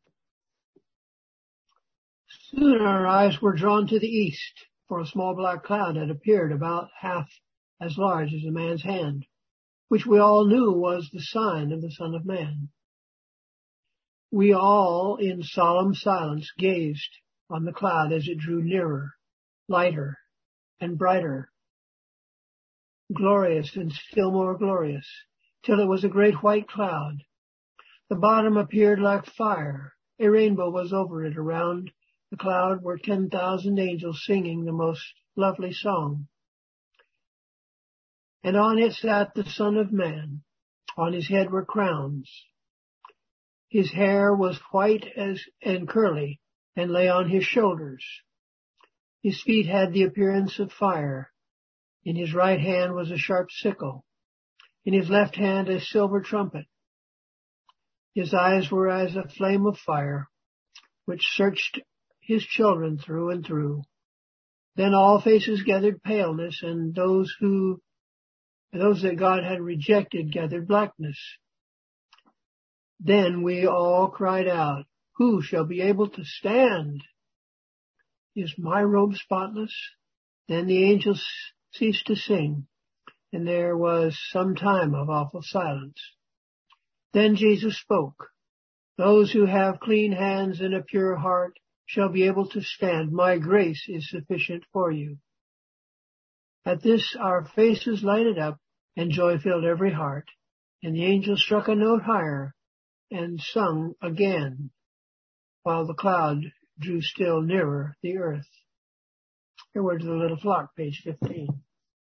Soon our eyes were drawn to the east, for a small black cloud had appeared about half as large as a man's hand, which we all knew was the sign of the Son of Man. We all, in solemn silence, gazed on the cloud as it drew nearer, lighter, and brighter, glorious and still more glorious, till it was a great white cloud. The bottom appeared like fire. A rainbow was over it. Around the cloud were ten thousand angels singing the most lovely song. And on it sat the Son of Man. On his head were crowns. His hair was white as and curly, and lay on his shoulders. His feet had the appearance of fire. In his right hand was a sharp sickle. In his left hand a silver trumpet. His eyes were as a flame of fire, which searched his children through and through. Then all faces gathered paleness, and those who, those that God had rejected gathered blackness. Then we all cried out, "Who shall be able to stand? Is my robe spotless?" Then the angels ceased to sing, and there was some time of awful silence. Then Jesus spoke, "Those who have clean hands and a pure heart shall be able to stand. My grace is sufficient for you." At this our faces lighted up, and joy filled every heart, and the angels struck a note higher and sung again, while the cloud drew still nearer the earth. Here we're to the little flock, page fifteen.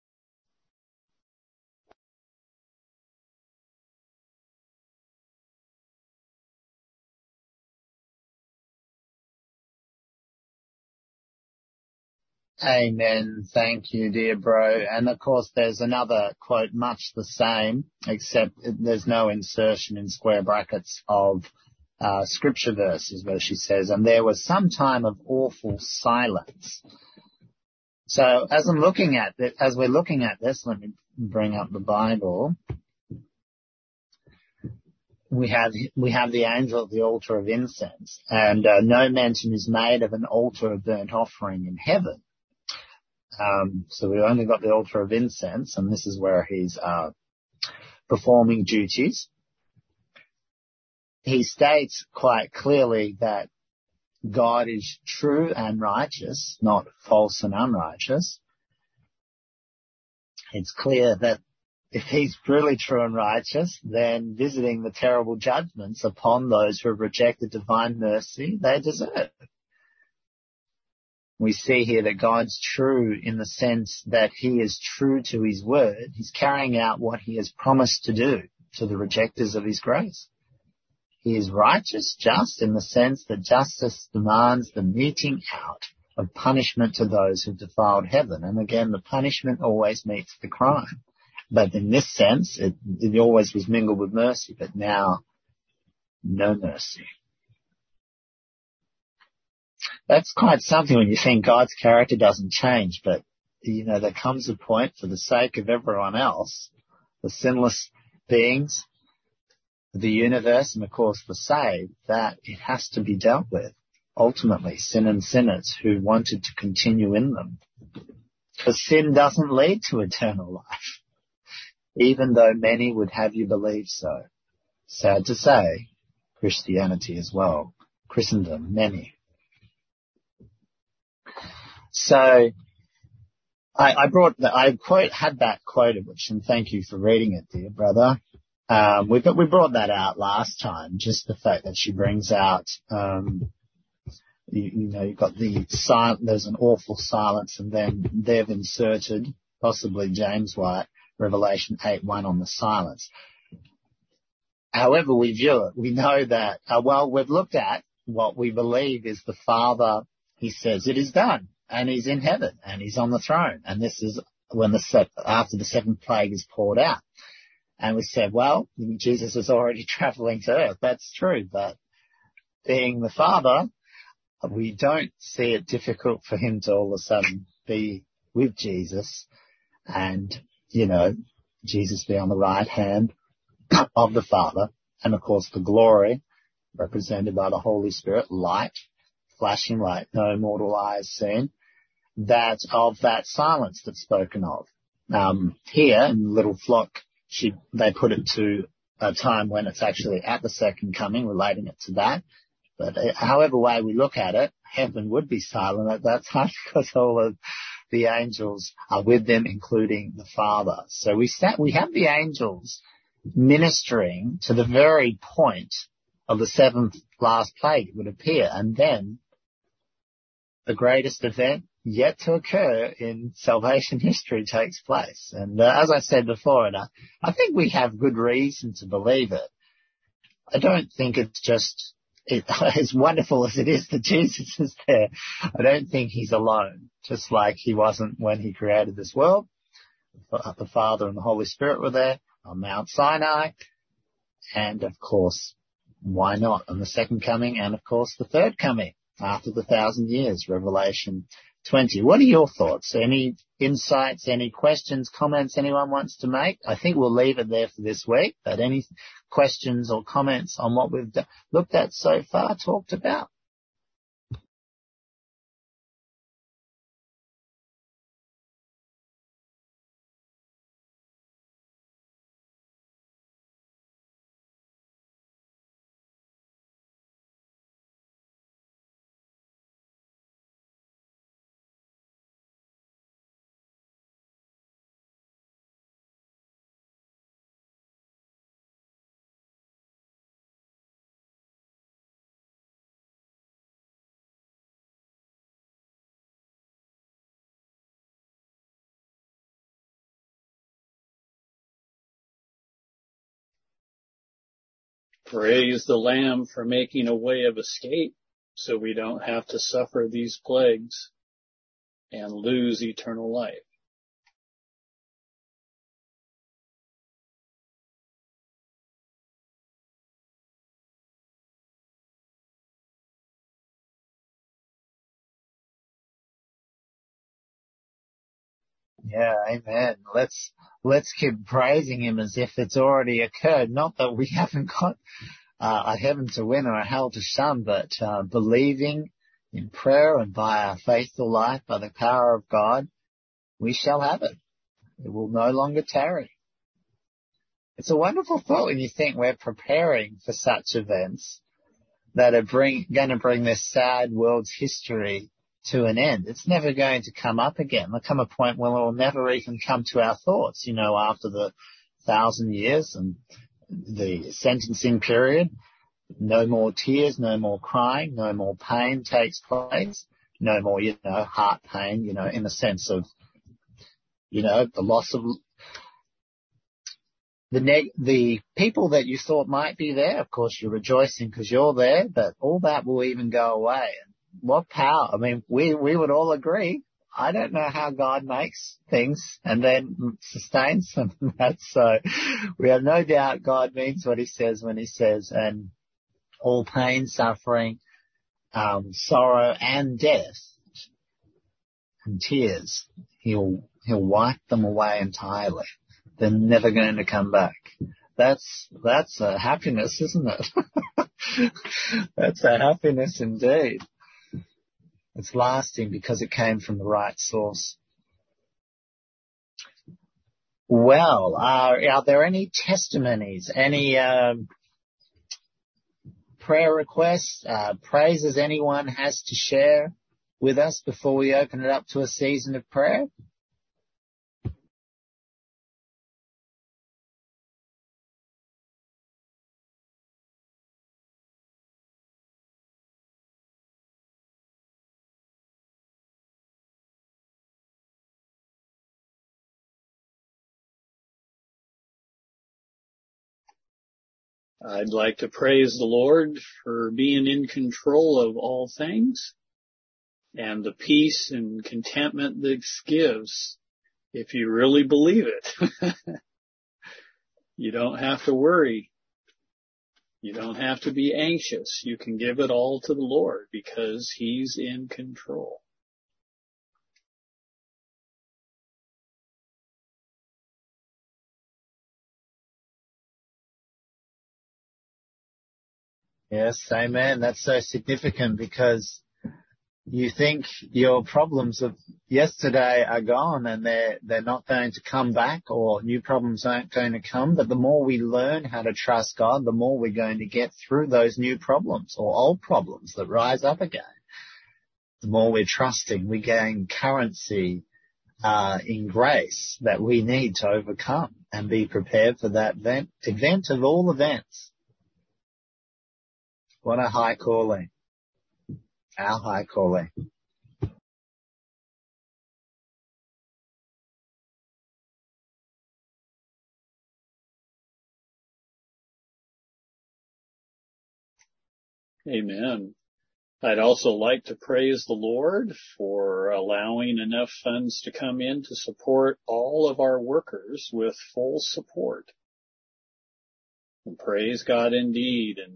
Amen. Thank you, dear bro. And of course, there's another quote much the same, except there's no insertion in square brackets of uh, scripture verses where she says, "And there was some time of awful silence." So as I'm looking at it, as we're looking at this, let me bring up the Bible. We have we have the angel at the altar of incense, and uh, no mention is made of an altar of burnt offering in heaven. Um, so we've only got the altar of incense, and this is where he's uh, performing duties. He states quite clearly that God is true and righteous, not false and unrighteous. It's clear that if he's truly true and righteous, then visiting the terrible judgments upon those who have rejected divine mercy, they deserve. We see here that God's true in the sense that he is true to his word. He's carrying out what he has promised to do to the rejectors of his grace. He is righteous, just in the sense that justice demands the meting out of punishment to those who defiled heaven. And again, the punishment always meets the crime. But in this sense, it, it always was mingled with mercy, but now no mercy. That's quite something when you think God's character doesn't change, but, you know, there comes a point for the sake of everyone else, the sinless beings, the universe, and of course the saved, that it has to be dealt with. Ultimately, sin and sinners who wanted to continue in them. Because sin doesn't lead to eternal life, even though many would have you believe so. Sad to say, Christianity as well. Christendom, many. So, I, I brought the, I quote, had that quoted, which, and thank you for reading it, dear brother. Um, we, we brought that out last time, just the fact that she brings out, um, you, you know, you've got the silent, there's an awful silence, and then they've inserted possibly James White, Revelation eight one on the silence. However we view it, we know that, uh, well, we've looked at what we believe is the Father. He says it is done, and he's in heaven, and he's on the throne, and this is when the se- after the seventh plague is poured out. And we said, well, Jesus was already traveling to earth. That's true, but being the Father, we don't see it difficult for him to all of a sudden be with Jesus and, you know, Jesus be on the right hand of the Father. And of course the glory represented by the Holy Spirit, light, flashing light, no mortal eyes seen, that of that silence that's spoken of. Um, here in Little Flock, she, they put it to a time when it's actually at the second coming, relating it to that. But uh, however way we look at it, heaven would be silent at that time because all of the angels are with them, including the Father. So we sat, we have the angels ministering to the very point of the seventh last plague, it would appear. And then the greatest event yet to occur in salvation history takes place. And uh, as I said before, and I, I think we have good reason to believe it. I don't think it's just it, as wonderful as it is that Jesus is there. I don't think he's alone, just like he wasn't when he created this world. The Father and the Holy Spirit were there on Mount Sinai. And of course, why not on the second coming, and of course the third coming after the thousand years, Revelation twenty. What are your thoughts? Any insights, any questions, comments anyone wants to make? I think we'll leave it there for this week, but any questions or comments on what we've d- looked at so far, talked about? Praise the Lamb for making a way of escape so we don't have to suffer these plagues and lose eternal life. Yeah, amen. Let's, let's keep praising him as if it's already occurred. Not that we haven't got uh, a heaven to win or a hell to shun, but uh, believing in prayer and by our faithful life, by the power of God, we shall have it. It will no longer tarry. It's a wonderful thought when you think we're preparing for such events that are bring, going to bring this sad world's history to an end. It's never going to come up again. There'll come a point when it will never even come to our thoughts, you know, after the thousand years and the sentencing period. No more tears, no more crying, no more pain takes place, no more, you know, heart pain, you know, in the sense of, you know, the loss of the neg- the people that you thought might be there. Of course, you're rejoicing because you're there, but all that will even go away. What power? I mean, we, we would all agree. I don't know how God makes things and then sustains them. That's so we have no doubt God means what he says when he says, and all pain, suffering, um, sorrow and death and tears, he'll, he'll wipe them away entirely. They're never going to come back. That's, that's a happiness, isn't it? That's a happiness indeed. It's lasting because it came from the right source. Well, are, are there any testimonies, any um, prayer requests, uh, praises anyone has to share with us before we open it up to a season of prayer? I'd like to praise the Lord for being in control of all things and the peace and contentment that this gives if you really believe it. You don't have to worry. You don't have to be anxious. You can give it all to the Lord because He's in control. Yes, amen. That's so significant because you think your problems of yesterday are gone and they're, they're not going to come back, or new problems aren't going to come. But the more we learn how to trust God, the more we're going to get through those new problems or old problems that rise up again. The more we're trusting, we gain currency uh, in grace that we need to overcome and be prepared for that event, event of all events. What a high calling. Our high calling. Amen. I'd also like to praise the Lord for allowing enough funds to come in to support all of our workers with full support. And praise God indeed, and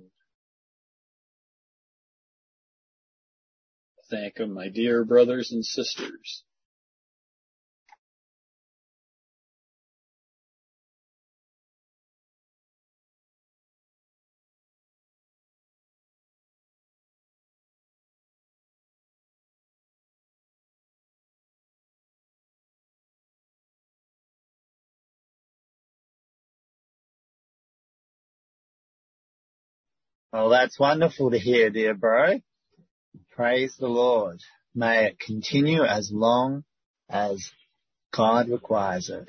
thank Him, my dear brothers and sisters. Well, that's wonderful to hear, dear bro. Praise the Lord. May it continue as long as God requires it.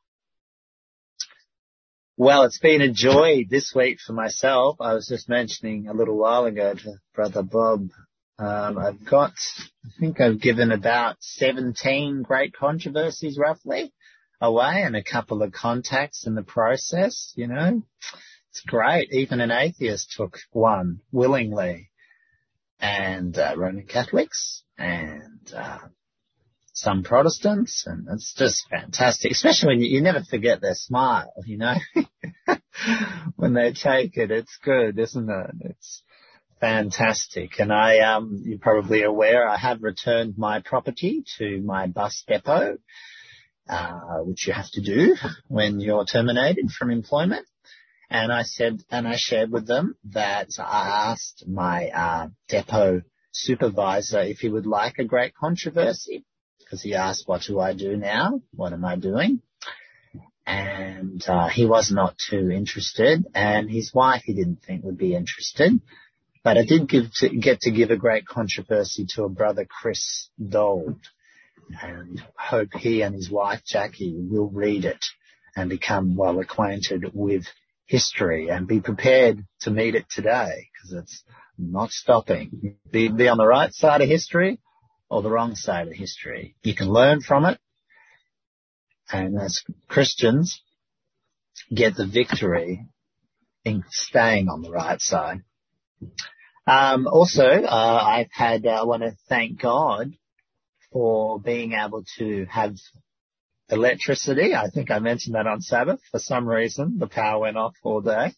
Well, it's been a joy this week for myself. I was just mentioning a little while ago to Brother Bob, um, I've got, I think I've given about seventeen great controversies roughly away and a couple of contacts in the process, you know. It's great. Even an atheist took one willingly. And uh, Roman Catholics and uh, some Protestants, and it's just fantastic, especially when you, you never forget their smile, you know. When they take it, it's good, isn't it? It's fantastic. And I, um, you're probably aware, I have returned my property to my bus depot, uh, which you have to do when you're terminated from employment. And I said, and I shared with them that I asked my uh, depot supervisor if he would like a great controversy, because he asked, what do I do now? What am I doing? And uh, he was not too interested, and his wife he didn't think would be interested. But I did give to, get to give a great controversy to a brother, Chris Dold, and hope he and his wife, Jackie, will read it and become well acquainted with history and be prepared to meet it today, because it's not stopping. Be, be on the right side of history or the wrong side of history. You can learn from it, and as Christians get the victory in staying on the right side. Um, also, uh, I've had, uh, I want to thank God for being able to have electricity. I think I mentioned that on Sabbath. For some reason, the power went off all day.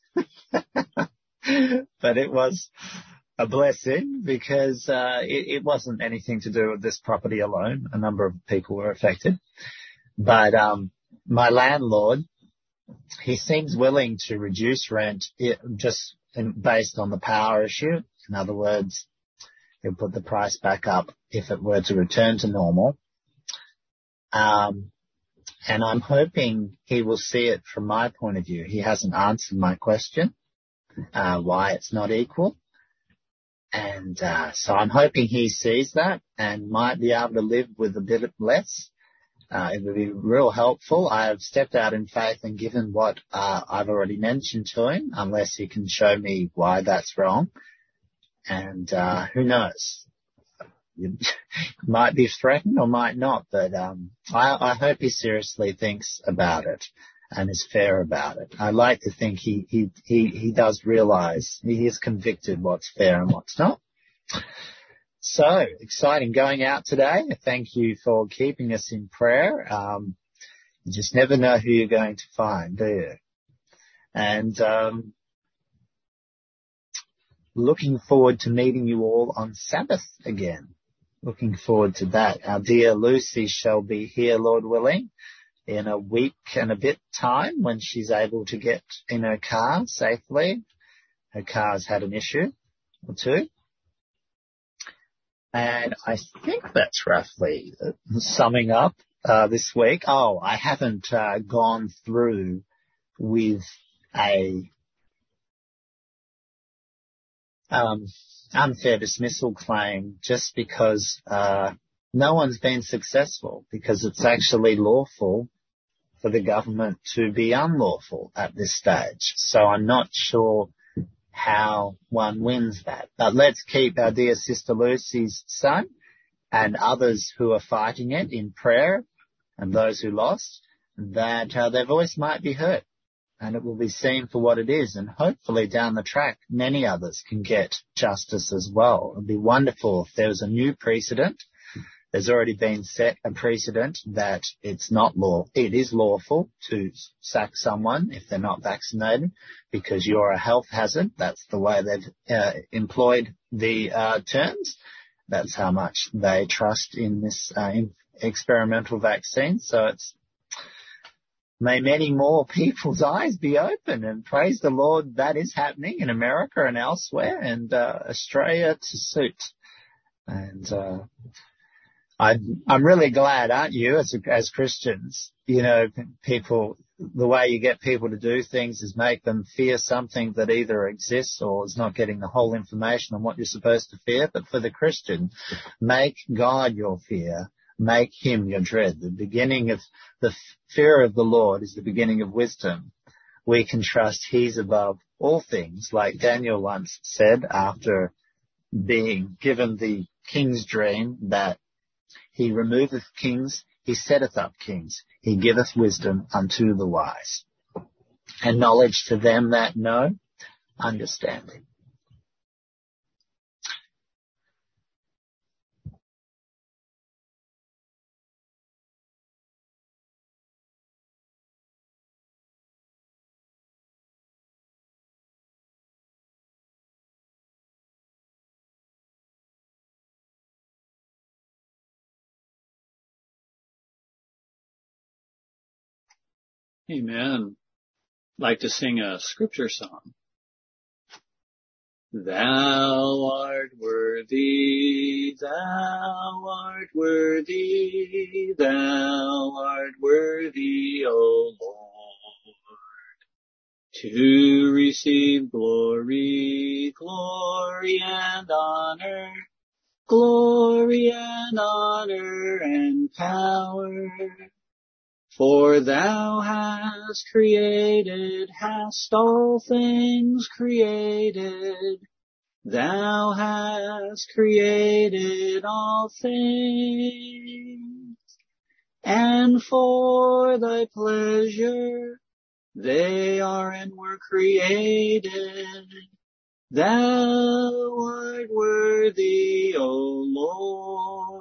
But it was a blessing because uh, it, it wasn't anything to do with this property alone. A number of people were affected. But um, my landlord, he seems willing to reduce rent just in, based on the power issue. In other words, he'll put the price back up if it were to return to normal. Um, And I'm hoping he will see it from my point of view. He hasn't answered my question, uh, why it's not equal. And uh, so I'm hoping he sees that and might be able to live with a bit less. Uh, it would be real helpful. I have stepped out in faith and given what uh, I've already mentioned to him, unless he can show me why that's wrong. And uh, who knows? You might be threatened or might not, but um, I, I hope he seriously thinks about it. and is fair about it. I like to think he, he, he, he does realize, he is convicted what's fair and what's not. So, exciting going out today. Thank you for keeping us in prayer. Um, you just never know who you're going to find, do you? And um, looking forward to meeting you all on Sabbath again. Looking forward to that. Our dear Lucy shall be here, Lord willing, in a week and a bit time when she's able to get in her car safely. Her car's had an issue or two. And I think that's roughly summing up uh, this week. Oh, I haven't uh, gone through with a um, unfair dismissal claim just because uh, no one's been successful, because it's actually lawful for the government to be unlawful at this stage. So I'm not sure how one wins that. But let's keep our dear Sister Lucy's son and others who are fighting it in prayer, and those who lost, that uh, their voice might be heard and it will be seen for what it is. And hopefully down the track, many others can get justice as well. It would be wonderful if there was a new precedent. There's already been set a precedent that it's not law. It is lawful to sack someone if they're not vaccinated because you're a health hazard. That's the way they've uh, employed the uh, terms. That's how much they trust in this uh, in experimental vaccine. So it's, may many more people's eyes be open, and praise the Lord that is happening in America and elsewhere, and uh, Australia to suit. And uh, I, I'm really glad, aren't you, as as Christians? You know, people, the way you get people to do things is make them fear something that either exists or is not getting the whole information on what you're supposed to fear. But for the Christian, make God your fear. Make him your dread. The beginning of the fear of the Lord is the beginning of wisdom. We can trust he's above all things, like Daniel once said after being given the king's dream, that he removeth kings, he setteth up kings, he giveth wisdom unto the wise, and knowledge to them that know, understanding. Amen. I'd like to sing a scripture song. Thou art worthy, thou art worthy, thou art worthy, O Lord, to receive glory, glory and honor, glory and honor and power. For thou hast created, hast all things created. Thou hast created all things, and for thy pleasure they are and were created. Thou art worthy, O Lord.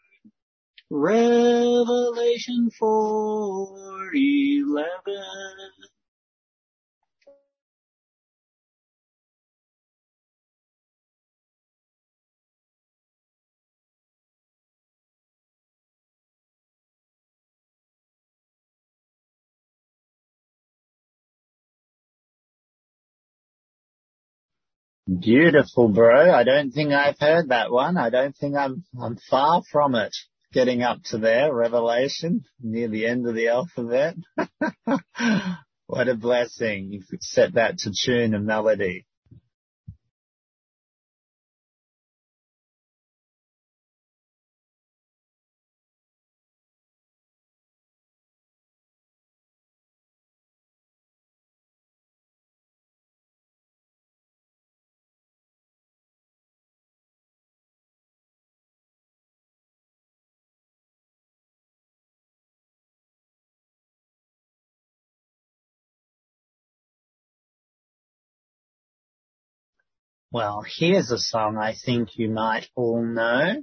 Revelation four eleven. Beautiful, bro. I don't think I've heard that one. I don't think I'm, I'm far from it. Getting up to there, Revelation, near the end of the alphabet. What a blessing. You could set that to tune and melody. Well, here's a song I think you might all know.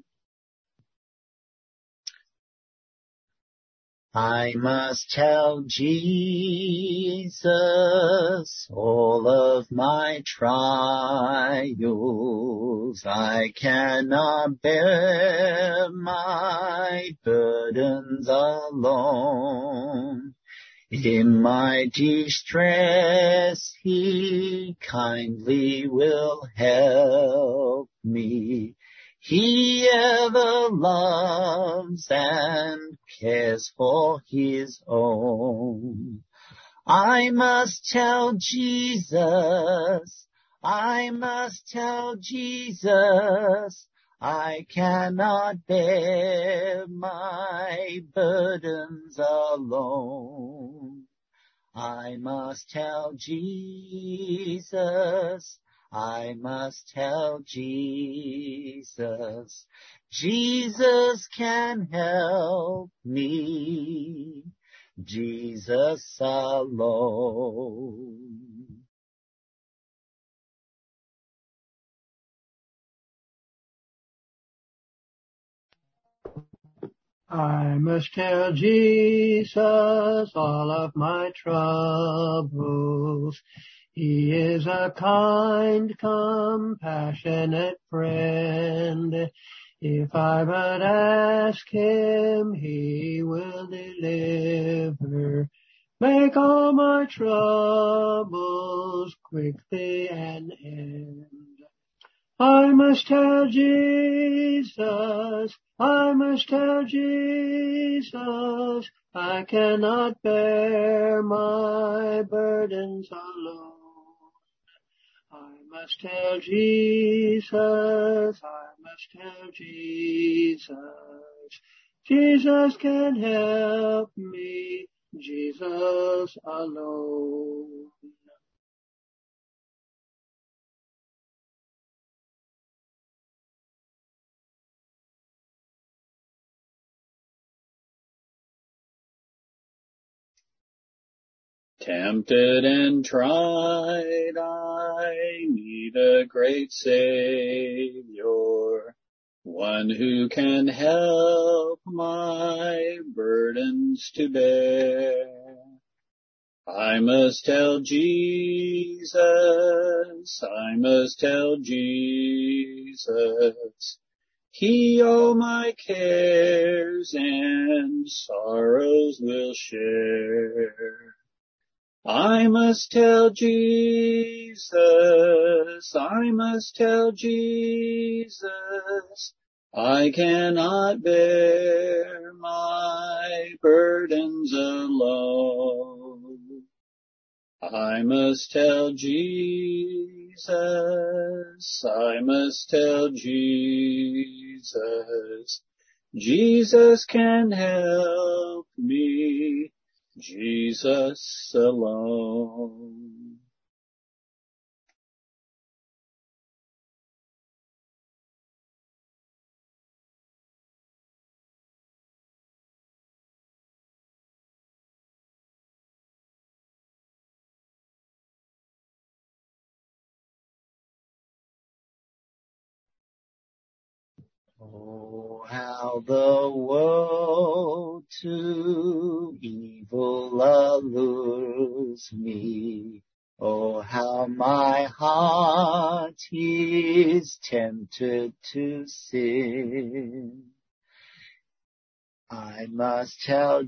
I must tell Jesus all of my trials. I cannot bear my burdens alone. In my distress, He kindly will help me. He ever loves and cares for His own. I must tell Jesus, I must tell Jesus, I cannot bear my burdens alone. I must tell Jesus, I must tell Jesus. Jesus can help me, Jesus alone. I must tell Jesus all of my troubles. He is a kind, compassionate friend. If I but ask Him, He will deliver. Make all my troubles quickly an end. I must tell Jesus, I must tell Jesus, I cannot bear my burdens alone. I must tell Jesus, I must tell Jesus, Jesus can help me, Jesus alone. Tempted and tried, I need a great Savior, one who can help my burdens to bear. I must tell Jesus, I must tell Jesus, He all my cares and sorrows will share. I must tell Jesus, I must tell Jesus, I cannot bear my burdens alone. I must tell Jesus, I must tell Jesus, Jesus can help me, Jesus alone. Oh, how the world to evil allures me. Oh, how my heart is tempted to sin. I must tell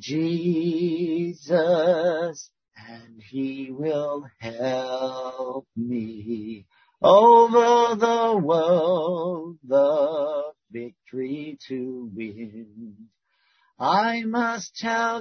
Jesus, and He will help me. Over the world, the victory to win. I must tell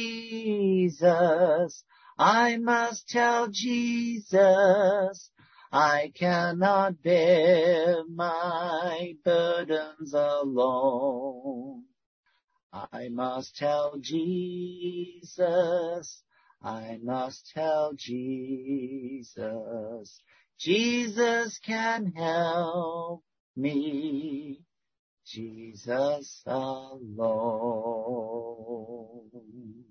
Jesus, I must tell Jesus, I cannot bear my burdens alone. I must tell Jesus, I must tell Jesus, Jesus can help me, Jesus alone.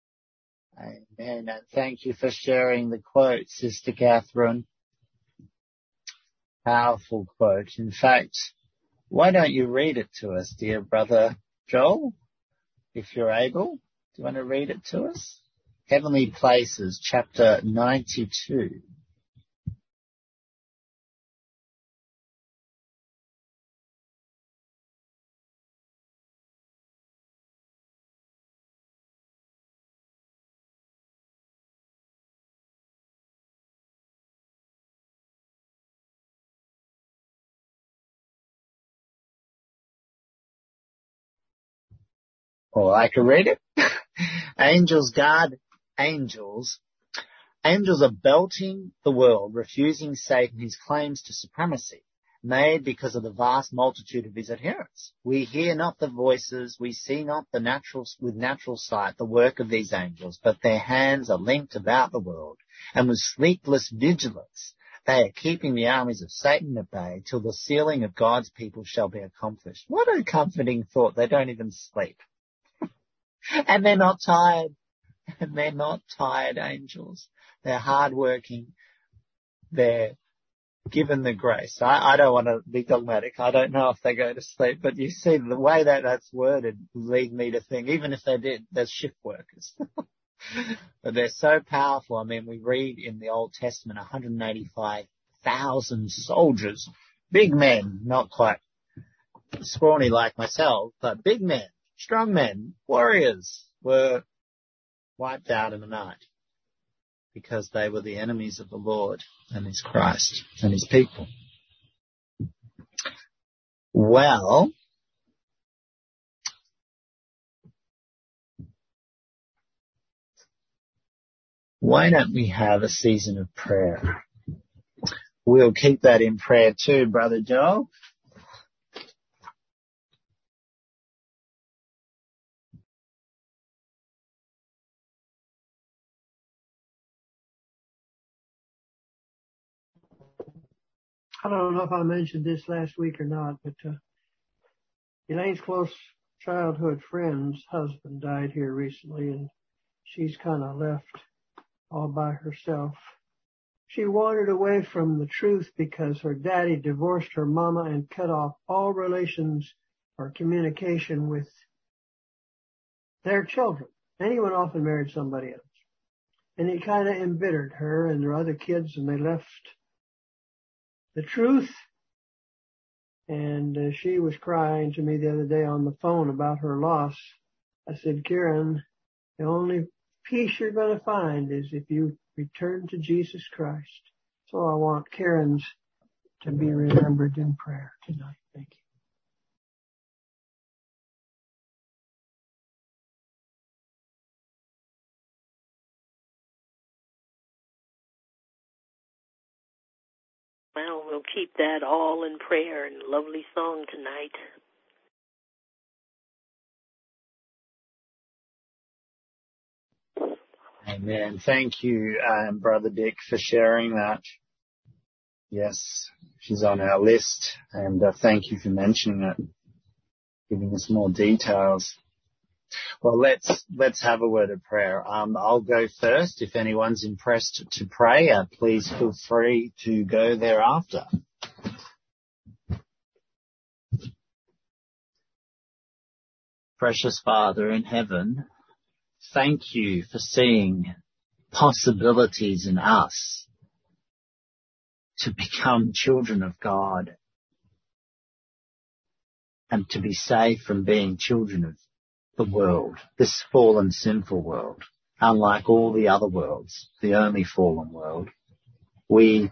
Amen. And thank you for sharing the quote, Sister Catherine. Powerful quote. In fact, why don't you read it to us, dear brother Joel, if you're able? Do you want to read it to us? Heavenly Places, chapter ninety-two. Or I can read it. Angels guard angels. Angels are belting the world, refusing Satan his claims to supremacy, made because of the vast multitude of his adherents. We hear not the voices, we see not the natural, with natural sight the work of these angels, but their hands are linked about the world, and with sleepless vigilance they are keeping the armies of Satan at bay till the sealing of God's people shall be accomplished. What a comforting thought. They don't even sleep. And they're not tired. And they're not tired angels. They're hardworking. They're given the grace. I, I don't want to be dogmatic. I don't know if they go to sleep, but you see the way that that's worded lead me to think, even if they did, they're shift workers. But they're so powerful. I mean, we read in the Old Testament one hundred eighty-five thousand soldiers, big men, not quite scrawny like myself, but big men. Strong men, warriors, were wiped out in the night because they were the enemies of the Lord and his Christ and his people. Well, why don't we have a season of prayer? We'll keep that in prayer too, Brother Joel. I don't know if I mentioned this last week or not, but uh, Elaine's close childhood friend's husband died here recently, and she's kind of left all by herself. She wandered away from the truth because her daddy divorced her mama and cut off all relations or communication with their children. And he went off and married somebody else. And it kind of embittered her and her other kids, and they left the truth. And uh, she was crying to me the other day on the phone about her loss. I said, Karen, the only peace you're going to find is if you return to Jesus Christ. So I want Karen's to be remembered in prayer tonight. Thank you. Well, we'll keep that all in prayer and a lovely song tonight. Amen. Thank you, um, Brother Dick, for sharing that. Yes, she's on our list, and uh, thank you for mentioning it, giving us more details. Well, let's let's have a word of prayer. Um, I'll go first. If anyone's impressed to pray, uh, please feel free to go thereafter. Precious Father in heaven, thank you for seeing possibilities in us to become children of God and to be saved from being children of the world, this fallen, sinful world, unlike all the other worlds, the only fallen world. We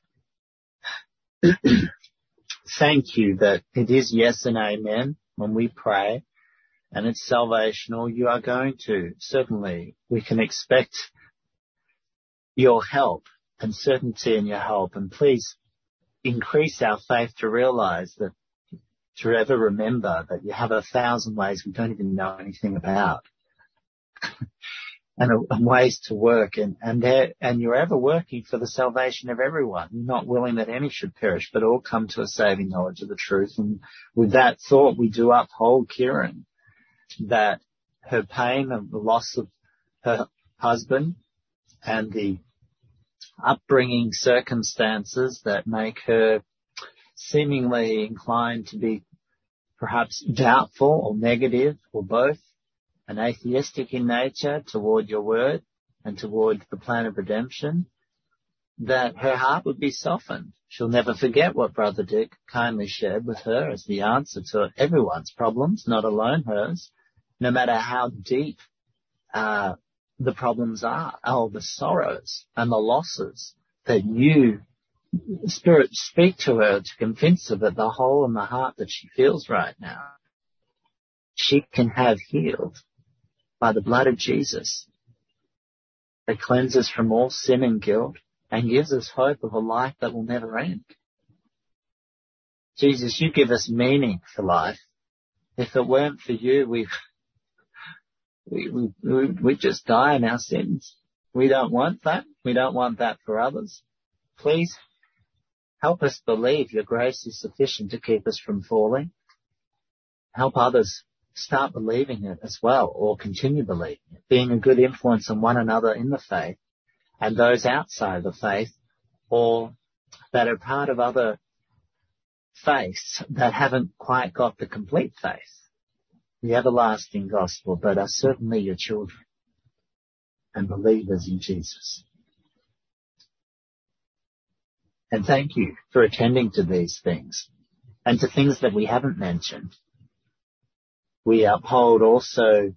thank you that it is yes and amen when we pray, and it's salvational. You are going to, certainly, we can expect your help and certainty in your help, and please increase our faith to realize that, to ever remember that you have a thousand ways we don't even know anything about, and, and ways to work, and and, and you're ever working for the salvation of everyone. You're not willing that any should perish, but all come to a saving knowledge of the truth. And with that thought, we do uphold Kieran, that her pain of the loss of her husband and the upbringing circumstances that make her seemingly inclined to be perhaps doubtful or negative or both, and atheistic in nature toward your word and toward the plan of redemption, that her heart would be softened. She'll never forget what Brother Dick kindly shared with her as the answer to everyone's problems, not alone hers, no matter how deep uh, the problems are, or the sorrows and the losses, that you, Spirit, speak to her to convince her that the hole in the heart that she feels right now, she can have healed by the blood of Jesus that cleanses from all sin and guilt and gives us hope of a life that will never end. Jesus, you give us meaning for life. If it weren't for you, we we we we just die in our sins. We don't want that. We don't want that for others. Please help us believe your grace is sufficient to keep us from falling. Help others start believing it as well, or continue believing it, being a good influence on one another in the faith and those outside the faith or that are part of other faiths that haven't quite got the complete faith, the everlasting gospel, but are certainly your children and believers in Jesus. And thank you for attending to these things and to things that we haven't mentioned. We uphold also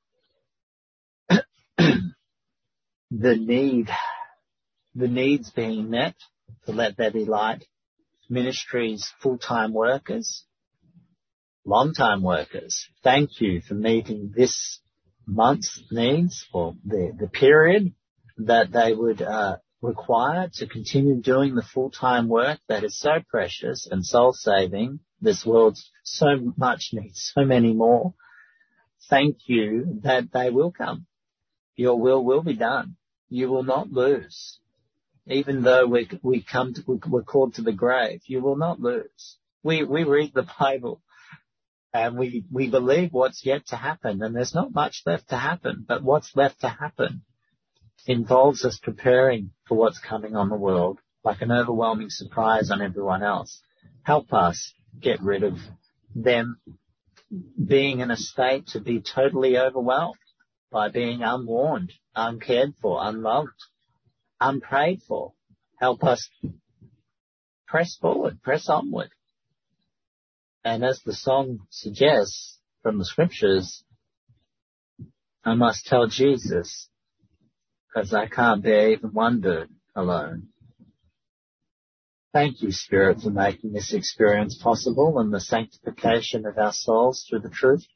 the need, the needs being met for Let There Be Light Ministries full-time workers, long-time workers. Thank you for meeting this month's needs, or the, the period that they would uh, require to continue doing the full-time work that is so precious and soul-saving. This world so much needs so many more. Thank you that they will come. Your will will be done. You will not lose. Even though we, we come to, we're called to the grave, you will not lose. We, we read the Bible and we, we believe what's yet to happen, and there's not much left to happen, but what's left to happen involves us preparing for what's coming on the world, like an overwhelming surprise on everyone else. Help us get rid of them being in a state to be totally overwhelmed by being unwarned, uncared for, unloved, unprayed for. Help us press forward, press onward. And as the song suggests from the scriptures, I must tell Jesus, because I can't bear even one burden alone. Thank you, Spirit, for making this experience possible and the sanctification of our souls through the truth.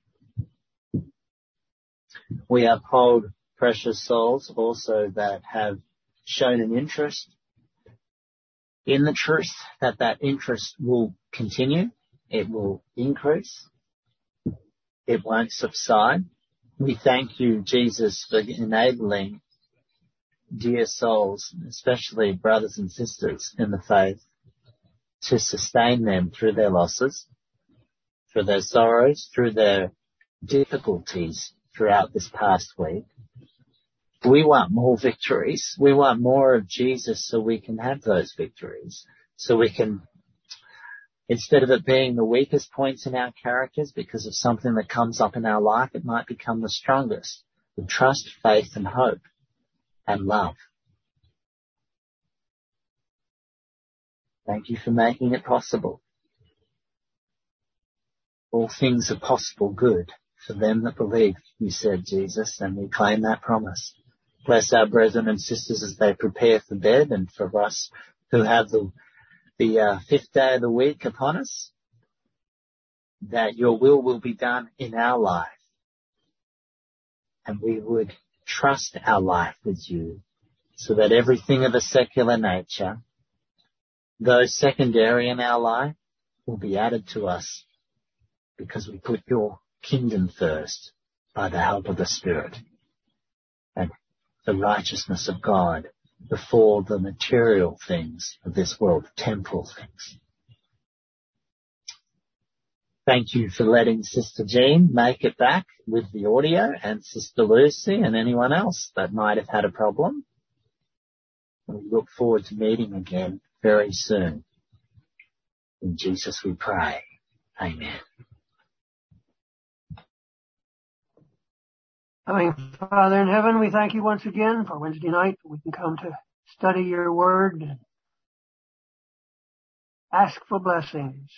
We uphold precious souls also that have shown an interest in the truth, that that interest will continue, it will increase, it won't subside. We thank you, Jesus, for enabling dear souls, especially brothers and sisters in the faith, to sustain them through their losses, through their sorrows, through their difficulties throughout this past week. We want more victories. We want more of Jesus so we can have those victories. So we can, instead of it being the weakest points in our characters because of something that comes up in our life, it might become the strongest with trust, faith, and hope and love. Thank you for making it possible. All things are possible good for them that believe, you said, Jesus, and we claim that promise. Bless our brethren and sisters as they prepare for bed, and for us who have the, the uh, fifth day of the week upon us, that your will will be done in our life. And we would trust our life with you so that everything of a secular nature, though secondary in our life, will be added to us because we put your kingdom first by the help of the Spirit and the righteousness of God before the material things of this world, temporal things. Thank you for letting Sister Jean make it back with the audio, and Sister Lucy and anyone else that might have had a problem. We look forward to meeting again very soon. In Jesus we pray. Amen. Loving Father in heaven, we thank you once again for Wednesday night. We can come to study your word and ask for blessings.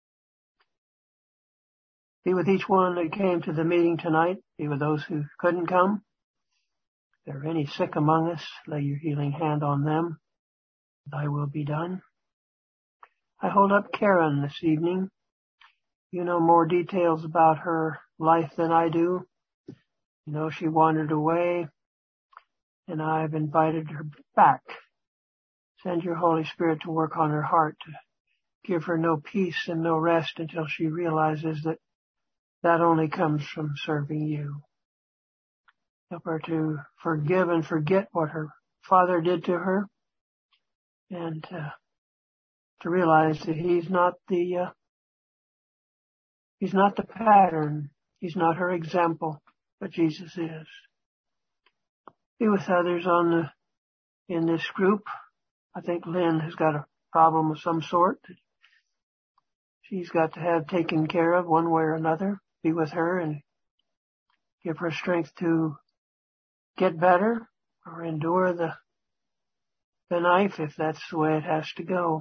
Be with each one that came to the meeting tonight. Be with those who couldn't come. If there are any sick among us, lay your healing hand on them. Thy will be done. I hold up Karen this evening. You know more details about her life than I do. You know she wandered away, and I've invited her back. Send your Holy Spirit to work on her heart, to give her no peace and no rest until she realizes that that only comes from serving you. Help her to forgive and forget what her father did to her, and uh, to realize that he's not the uh, he's not the pattern, he's not her example, but Jesus is. Be with others on the in this group. I think Lynn has got a problem of some sort that she's got to have taken care of one way or another. Be with her and give her strength to get better or endure the the knife if that's the way it has to go.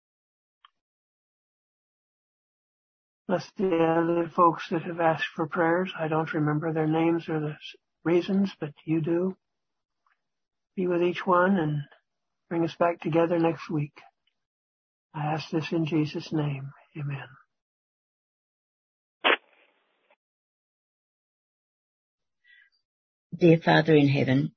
Bless the other folks that have asked for prayers. I don't remember their names or the reasons, but you do. Be with each one and bring us back together next week. I ask this in Jesus' name. Amen. Dear Father in heaven,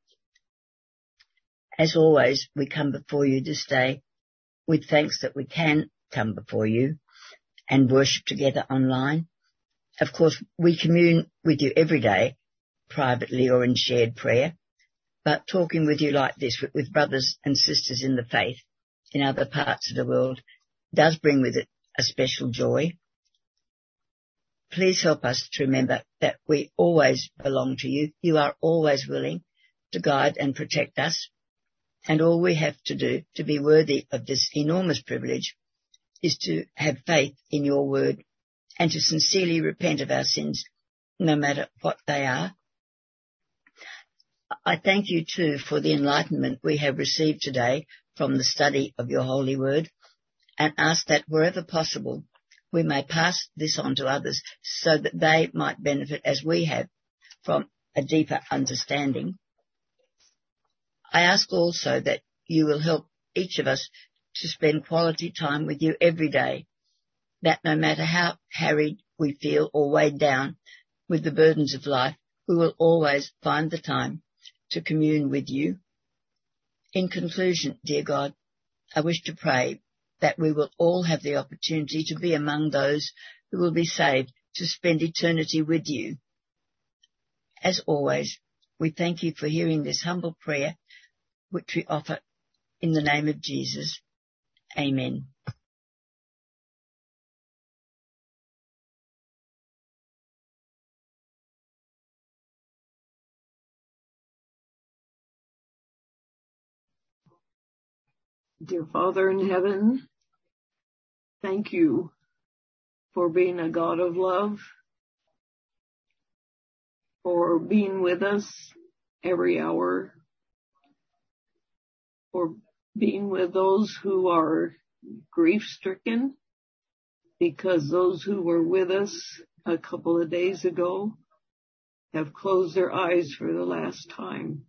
as always, we come before you this day with thanks that we can come before you and worship together online. Of course, we commune with you every day, privately or in shared prayer, but talking with you like this, with, with brothers and sisters in the faith in other parts of the world, does bring with it a special joy. Please help us to remember that we always belong to you. You are always willing to guide and protect us. And all we have to do to be worthy of this enormous privilege is to have faith in your word and to sincerely repent of our sins, no matter what they are. I thank you too for the enlightenment we have received today from the study of your holy word, and ask that wherever possible we may pass this on to others so that they might benefit as we have from a deeper understanding. I ask also that you will help each of us to spend quality time with you every day, that no matter how harried we feel or weighed down with the burdens of life, we will always find the time to commune with you. In conclusion, dear God, I wish to pray that we will all have the opportunity to be among those who will be saved to spend eternity with you. As always, we thank you for hearing this humble prayer, which we offer in the name of Jesus. Amen. Dear Father in heaven, thank you for being a God of love, for being with us every hour, for being with those who are grief-stricken, because those who were with us a couple of days ago have closed their eyes for the last time.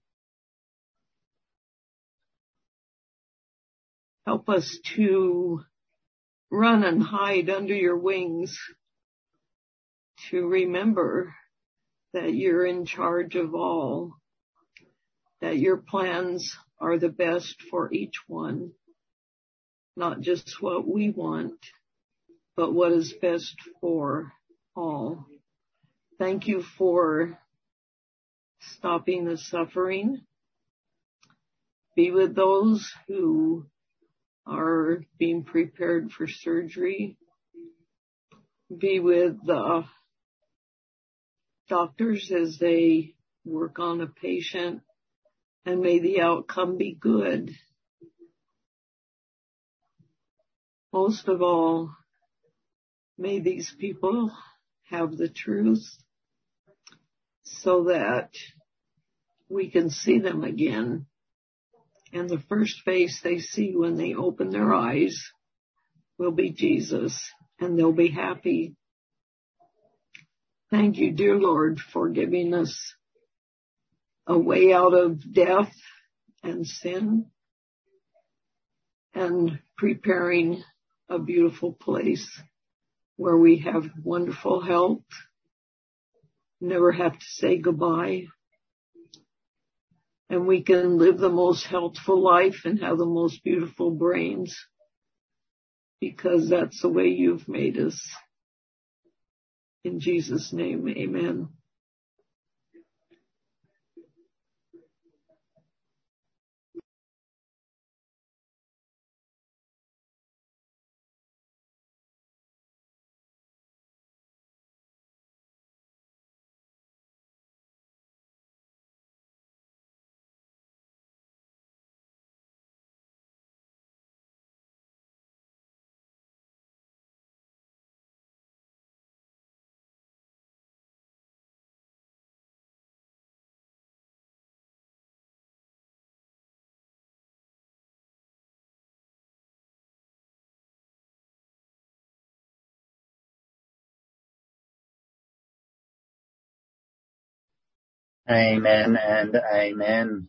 Help us to run and hide under your wings, to remember that you're in charge of all, that your plans are the best for each one, not just what we want, but what is best for all. Thank you for stopping the suffering. Be with those who are being prepared for surgery. Be with the doctors as they work on a patient, and may the outcome be good. Most of all, May these people have the truth so that we can see them again. And the first face they see when they open their eyes will be Jesus, and they'll be happy. Thank you, dear Lord, for giving us a way out of death and sin and preparing a beautiful place where we have wonderful health, never have to say goodbye, and we can live the most healthful life and have the most beautiful brains, because that's the way you've made us. In Jesus' name, amen. Amen and amen.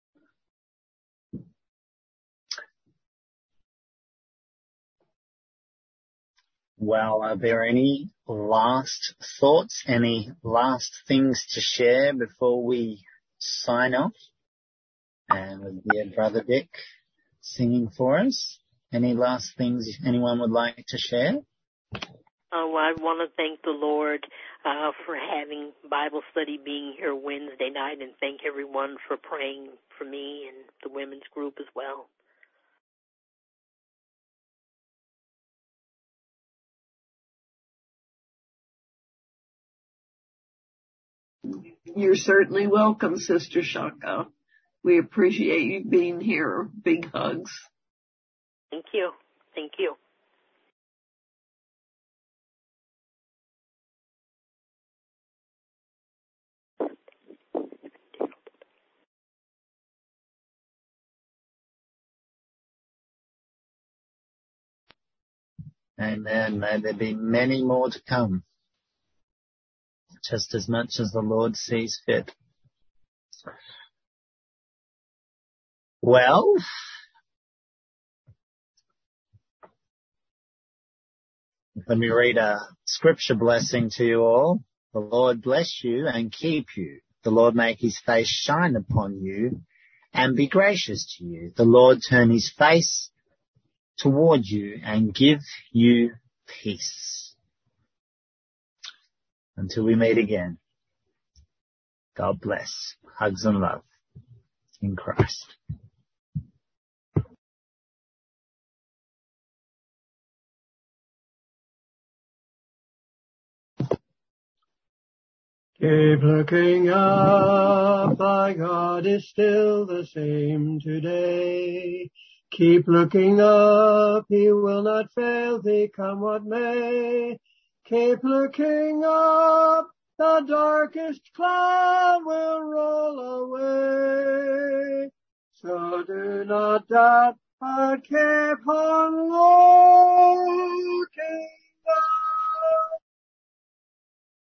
Well, are there any last thoughts, any last things to share before we sign off? And with dear Brother Dick singing for us, any last things anyone would like to share? Oh, I want to thank the Lord uh, for having Bible study being here Wednesday night, and thank everyone for praying for me and the women's group as well. You're certainly welcome, Sister Shaka. We appreciate you being here. Big hugs. Thank you. Thank you. Amen. May there be many more to come, just as much as the Lord sees fit. Well, let me read a scripture blessing to you all. The Lord bless you and keep you. The Lord make his face shine upon you and be gracious to you. The Lord turn his face toward you and give you peace. Until we meet again, God bless. Hugs and love in Christ. Keep looking up, thy God is still the same today. Keep looking up, he will not fail thee, come what may. Keep looking up, the darkest cloud will roll away. So do not doubt, but keep on, Lord.